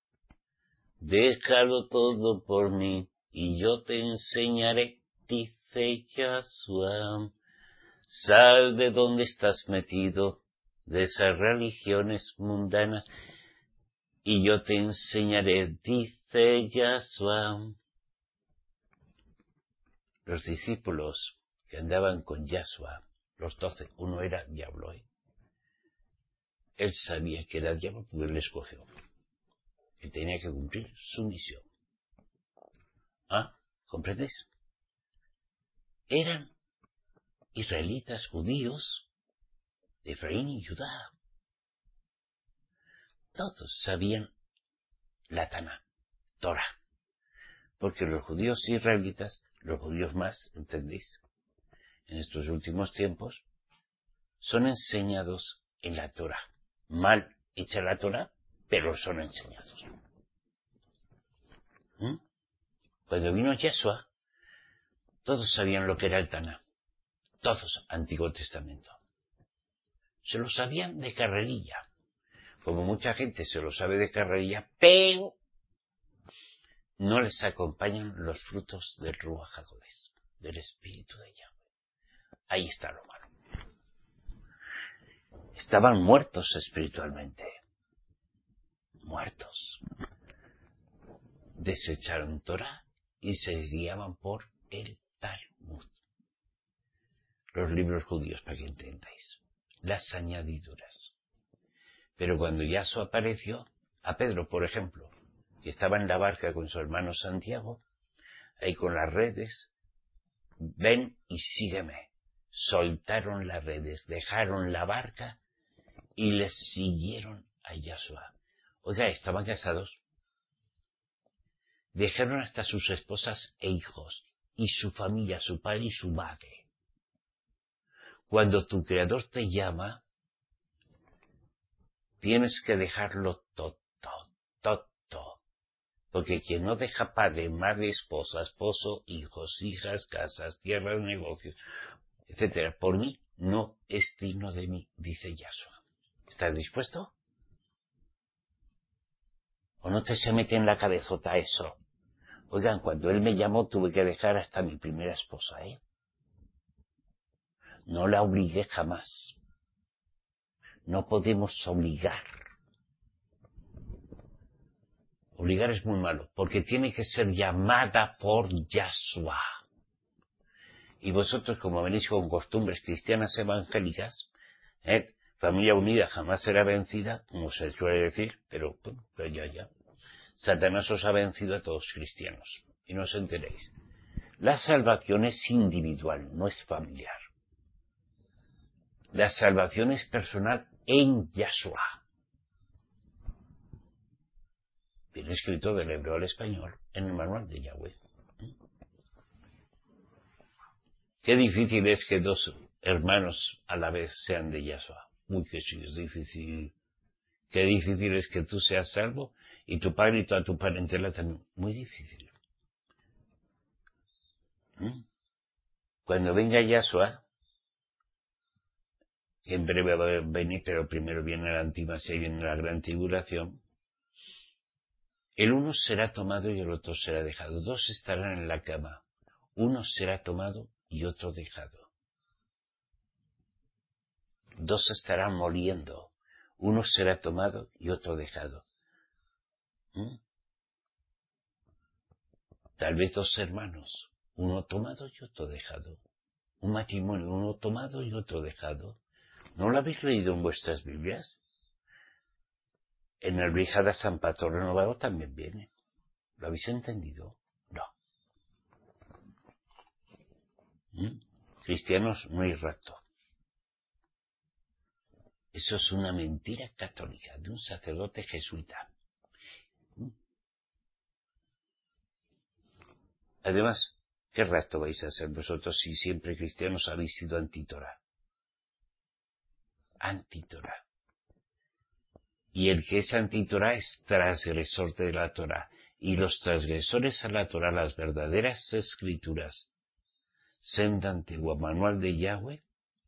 Déjalo todo por mí y yo te enseñaré, dice Yahshua. Sal de donde estás metido, de esas religiones mundanas, y yo te enseñaré, dice Yahshua. Los discípulos que andaban con Yahshua, los doce, uno era diablo, ¿eh? Él sabía que era diablo porque él le escogió. Él tenía que cumplir su misión. ¿Ah? ¿Comprendes? Eran israelitas judíos de Efraín y Judá. todos sabían la Taná, Torah. Porque los judíos israelitas, los judíos más, ¿entendéis? En estos últimos tiempos, son enseñados en la Torah. Mal hecha la Torah, pero son enseñados. ¿Mm? Cuando vino Yeshua, todos sabían lo que era el Taná. Todos, Antiguo Testamento. Se lo sabían de carrerilla. Como mucha gente se lo sabe de carrerilla, pero no les acompañan los frutos del Ruach HaKodesh, del Espíritu de Yahweh. Ahí está lo malo. Estaban muertos espiritualmente. Muertos. Desecharon Torah y se guiaban por el Talmud. Los libros judíos, para que entendáis. Las añadiduras. Pero cuando Yahshua apareció, a Pedro, por ejemplo, que estaba en la barca con su hermano Santiago, ahí con las redes, ven y sígueme. Soltaron las redes, dejaron la barca y les siguieron a Yahshua. Oiga, estaban casados. Dejaron hasta sus esposas e hijos, y su familia, su padre y su madre. Cuando tu Creador te llama, tienes que dejarlo todo, todo, todo. Porque quien no deja padre, madre, esposa, esposo, hijos, hijas, casas, tierras, negocios, etcétera, por mí no es digno de mí, dice Yahshua. ¿Estás dispuesto? ¿O no te se mete en la cabezota eso? Oigan, cuando él me llamó tuve que dejar hasta mi primera esposa, ¿eh? No la obligué jamás. No podemos obligar. Obligar es muy malo, porque tiene que ser llamada por Yahshua. Y vosotros, como venís con costumbres cristianas evangélicas, ¿eh? Familia unida jamás será vencida, como se suele decir, pero, pero ya, ya. Satanás os ha vencido a todos cristianos. Y no os enteréis. La salvación es individual, no es familiar. La salvación es personal en Yahshua. Viene escrito del hebreo al español en el manual de Yahweh. Qué difícil es que dos hermanos a la vez sean de Yahshua. Uy, que sí, es difícil. Qué difícil es que tú seas salvo y tu padre y toda tu parentela también. Muy difícil. ¿Mm? Cuando venga Yahshua, que en breve va a venir, pero primero viene la antimasia y viene la gran tribulación, el uno será tomado y el otro será dejado. Dos estarán en la cama. Uno será tomado y otro dejado. Dos estarán moliendo. Uno será tomado y otro dejado. ¿Mm? Tal vez dos hermanos. Uno tomado y otro dejado. Un matrimonio, uno tomado y otro dejado. ¿No lo habéis leído en vuestras Biblias? En el Brijada San Pato Renovado también viene. ¿Lo habéis entendido? No. ¿Mm? Cristianos, no hay rapto. Eso es una mentira católica de un sacerdote jesuita. ¿Mm? Además, ¿qué rapto vais a hacer vosotros si siempre cristianos habéis sido antítora? Antítora. Y el que es antítora es transgresor de la Torah. Y los transgresores a la Torah, las verdaderas escrituras, senda antigua, manual de Yahweh,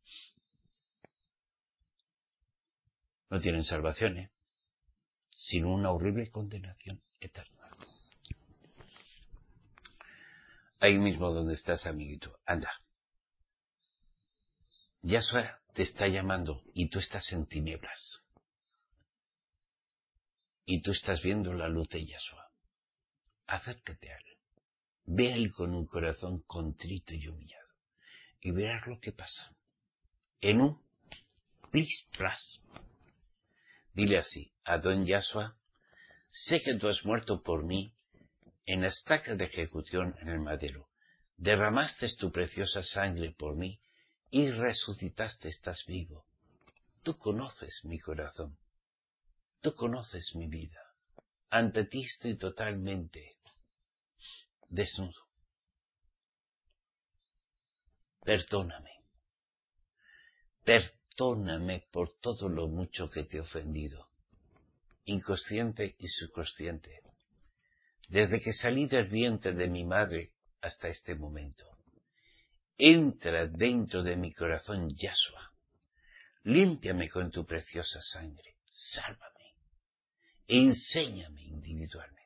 no tienen salvación, ¿eh? Sino una horrible condenación eterna. Ahí mismo donde estás, amiguito, anda. Yahshua te está llamando y tú estás en tinieblas. Y tú estás viendo la luz de Yahshua. Acércate a él. Ve a él con un corazón contrito y humillado. Y verás lo que pasa. En un plis plas. Dile así, Adón Yahshua, sé que tú has muerto por mí en la estaca de ejecución en el madero. Derramaste tu preciosa sangre por mí y resucitaste, estás vivo. Tú conoces mi corazón. Tú conoces mi vida. Ante ti estoy totalmente desnudo. Perdóname. Perdóname por todo lo mucho que te he ofendido, inconsciente y subconsciente, desde que salí del vientre de mi madre hasta este momento. Entra dentro de mi corazón, Yahshua. Límpiame con tu preciosa sangre. Sálvame. Enséñame individualmente.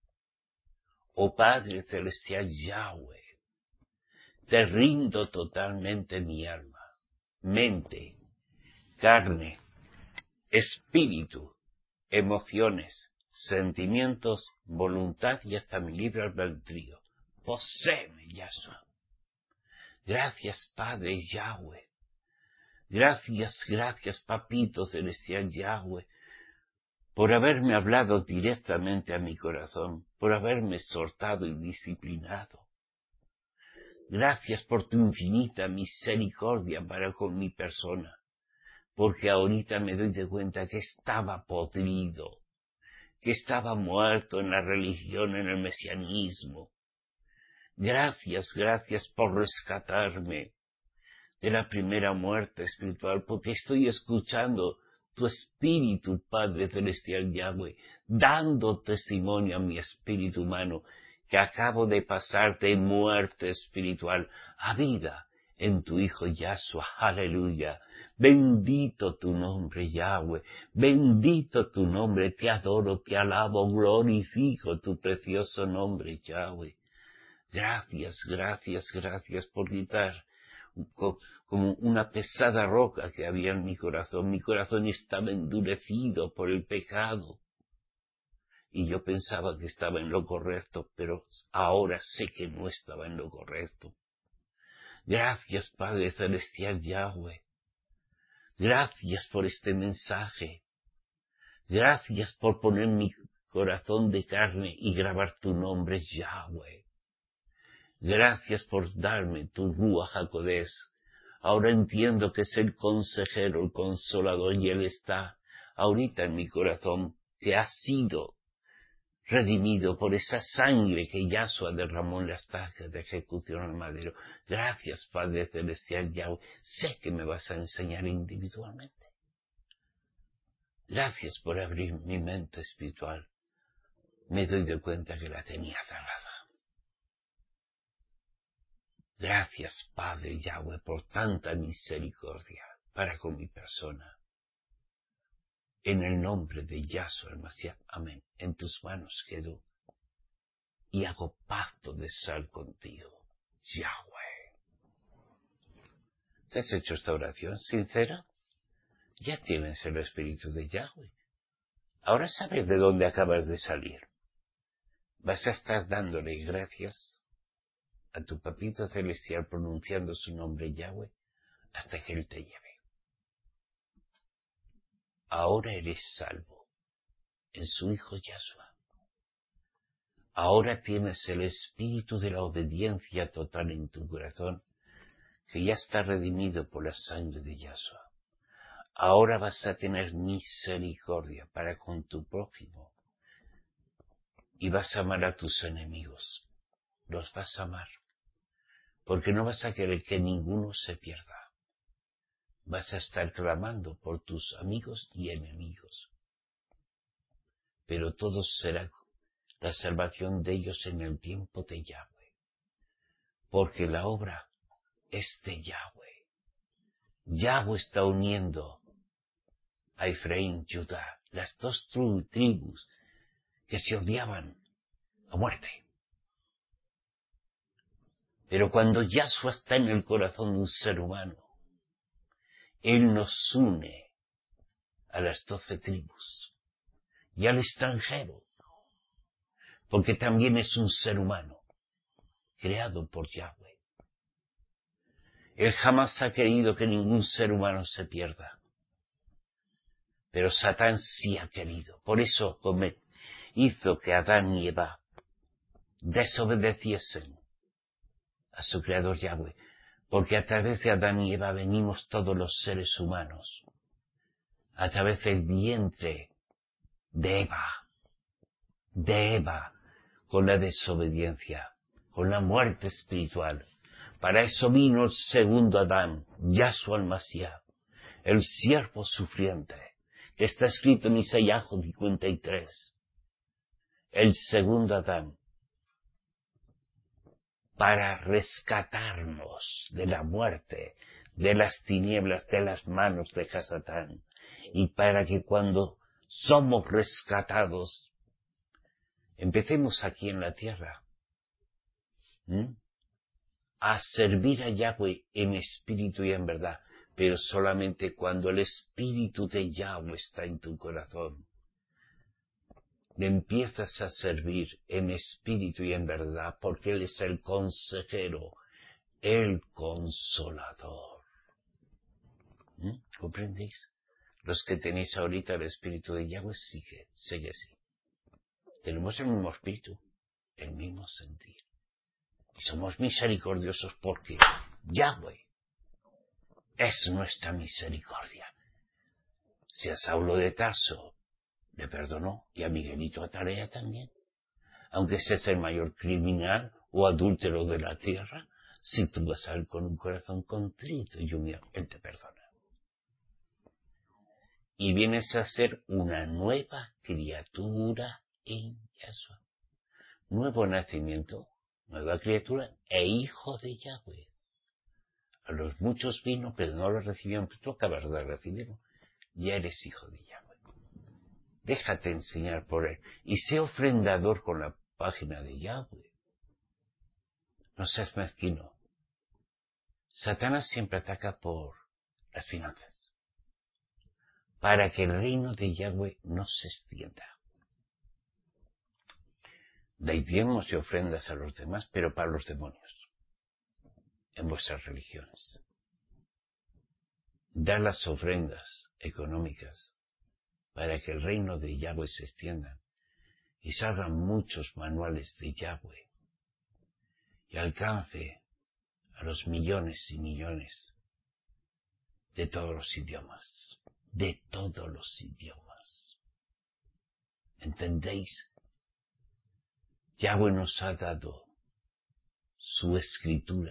Oh Padre Celestial Yahweh, te rindo totalmente mi alma, mente, carne, espíritu, emociones, sentimientos, voluntad y hasta mi libre albedrío. Poséeme, Yahshua. Gracias, Padre Yahweh. Gracias, gracias, Papito Celestial Yahweh, por haberme hablado directamente a mi corazón, por haberme exhortado y disciplinado. Gracias por tu infinita misericordia para con mi persona, porque ahorita me doy de cuenta que estaba podrido, que estaba muerto en la religión, en el mesianismo. Gracias, gracias por rescatarme de la primera muerte espiritual, porque estoy escuchando tu espíritu, Padre Celestial Yahweh, dando testimonio a mi espíritu humano, que acabo de pasar de muerte espiritual a vida en tu Hijo Yahshua. Aleluya. Bendito tu nombre, Yahweh. Bendito tu nombre. Te adoro, te alabo, glorifico tu precioso nombre, Yahweh. Gracias, gracias, gracias por quitar como una pesada roca que había en mi corazón. Mi corazón estaba endurecido por el pecado. Y yo pensaba que estaba en lo correcto, pero ahora sé que no estaba en lo correcto. Gracias, Padre Celestial Yahweh. Gracias por este mensaje. Gracias por poner mi corazón de carne y grabar tu nombre, Yahweh. Gracias por darme tu Ruach HaKodesh. Ahora entiendo que es el consejero, el consolador, y Él está ahorita en mi corazón, que ha sido redimido por esa sangre que Yahshua derramó en las tajas de ejecución al madero. Gracias, Padre Celestial Yahweh. Sé que me vas a enseñar individualmente. Gracias por abrir mi mente espiritual. Me doy de cuenta que la tenía cerrada. Gracias, Padre Yahweh, por tanta misericordia para con mi persona. En el nombre de Yahshua el Mashiach, amén. En tus manos quedo y hago pacto de sal contigo, Yahweh. ¿Te has hecho esta oración sincera? Ya tienes el Espíritu de Yahweh. Ahora sabes de dónde acabas de salir. Vas a estar dándole gracias a tu Papito Celestial pronunciando su nombre Yahweh hasta que Él te lleve. Ahora eres salvo en su Hijo Yahshua. Ahora tienes el espíritu de la obediencia total en tu corazón, que ya está redimido por la sangre de Yahshua. Ahora vas a tener misericordia para con tu prójimo y vas a amar a tus enemigos. Los vas a amar, porque no vas a querer que ninguno se pierda. Vas a estar clamando por tus amigos y enemigos, pero todo será la salvación de ellos en el tiempo de Yahweh, porque la obra es de Yahweh. Yahweh está uniendo a Efraín, Judá, las dos tribus que se odiaban a muerte. Pero cuando Yahshua está en el corazón de un ser humano, Él nos une a las doce tribus y al extranjero, porque también es un ser humano creado por Yahweh. Él jamás ha querido que ningún ser humano se pierda, pero Satán sí ha querido. Por eso hizo que Adán y Eva desobedeciesen a su creador Yahweh, porque a través de Adán y Eva venimos todos los seres humanos, a través del vientre de Eva, de Eva, con la desobediencia, con la muerte espiritual. Para eso vino el segundo Adán, Yahshua el Mashiach, el siervo sufriente, que está escrito en Isaías cincuenta y tres. El segundo Adán, para rescatarnos de la muerte, de las tinieblas, de las manos de Satán, y para que cuando somos rescatados, empecemos aquí en la tierra, ¿Mm? a servir a Yahweh en espíritu y en verdad, pero solamente cuando el espíritu de Yahweh está en tu corazón. Le empiezas a servir en espíritu y en verdad, porque Él es el consejero, el consolador. ¿Mm? ¿Comprendéis? Los que tenéis ahorita el espíritu de Yahweh, sigue, sigue así. Tenemos el mismo espíritu, el mismo sentir. Y somos misericordiosos porque Yahweh es nuestra misericordia. Si a Saulo de Tarso le perdonó, y a Miguelito Atalaya también, aunque seas el mayor criminal o adúltero de la tierra, si tú vas a él con un corazón contrito y humillado, él te perdona. Y vienes a ser una nueva criatura en Yahshua. Nuevo nacimiento, nueva criatura e hijo de Yahweh. A los muchos vino, pero no lo recibieron, pero tú acabas de recibirlo. Ya eres hijo de Yahweh. Déjate enseñar por él. Y sé ofrendador con la página de Yahweh. No seas mezquino. Satanás siempre ataca por las finanzas, para que el reino de Yahweh no se extienda. Dais diezmos y ofrendas a los demás, pero para los demonios, en vuestras religiones. Da las ofrendas económicas para que el reino de Yahweh se extienda y salgan muchos manuales de Yahweh y alcance a los millones y millones de todos los idiomas, de todos los idiomas. ¿Entendéis? Yahweh nos ha dado su escritura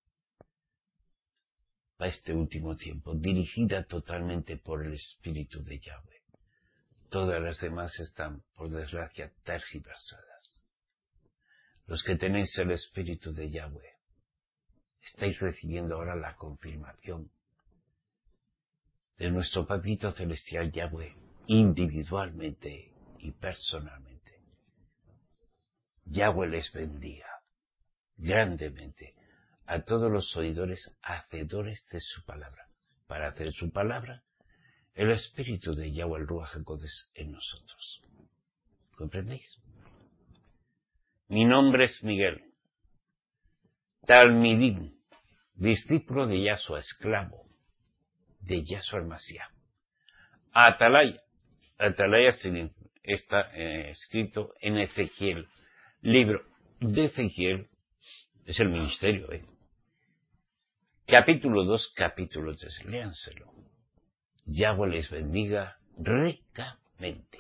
para este último tiempo, dirigida totalmente por el Espíritu de Yahweh. Todas las demás están, por desgracia, tergiversadas. Los que tenéis el Espíritu de Yahweh, estáis recibiendo ahora la confirmación de nuestro Papito Celestial Yahweh, individualmente y personalmente. Yahweh les bendiga grandemente a todos los oidores hacedores de su palabra. Para hacer su palabra, el Espíritu de Yahweh el Ruach HaKodesh en nosotros. ¿Comprendéis? Mi nombre es Miguel, Talmidim, discípulo de Yahshua, esclavo de Yahshua el Mashiach. Atalaya, Atalaya está eh, escrito en Ezequiel, libro de Ezequiel, es el ministerio, ¿eh? Capítulo dos, capítulo tres, léanselo. Yahweh les bendiga ricamente.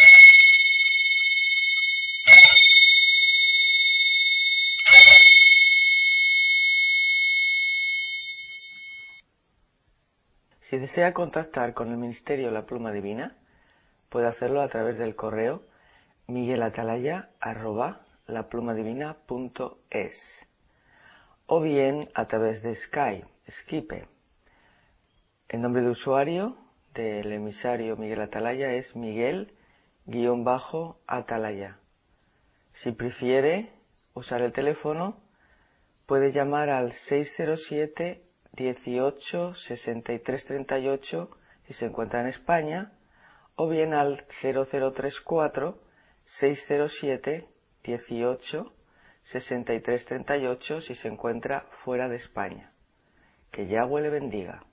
Si desea contactar con el Ministerio La Pluma Divina, puede hacerlo a través del correo miguelatalaya arroba laplumadivina punto es o bien a través de Skype, Skype. El nombre de usuario del emisario Miguel Atalaya es Miguel-Atalaya. Si prefiere usar el teléfono, puede llamar al seis cero siete, dieciocho, sesenta y tres treinta y ocho si se encuentra en España, o bien al cero cero tres cuatro, seis cero siete, dieciocho, sesenta y tres treinta y ocho si se encuentra fuera de España. Que Yahweh le bendiga.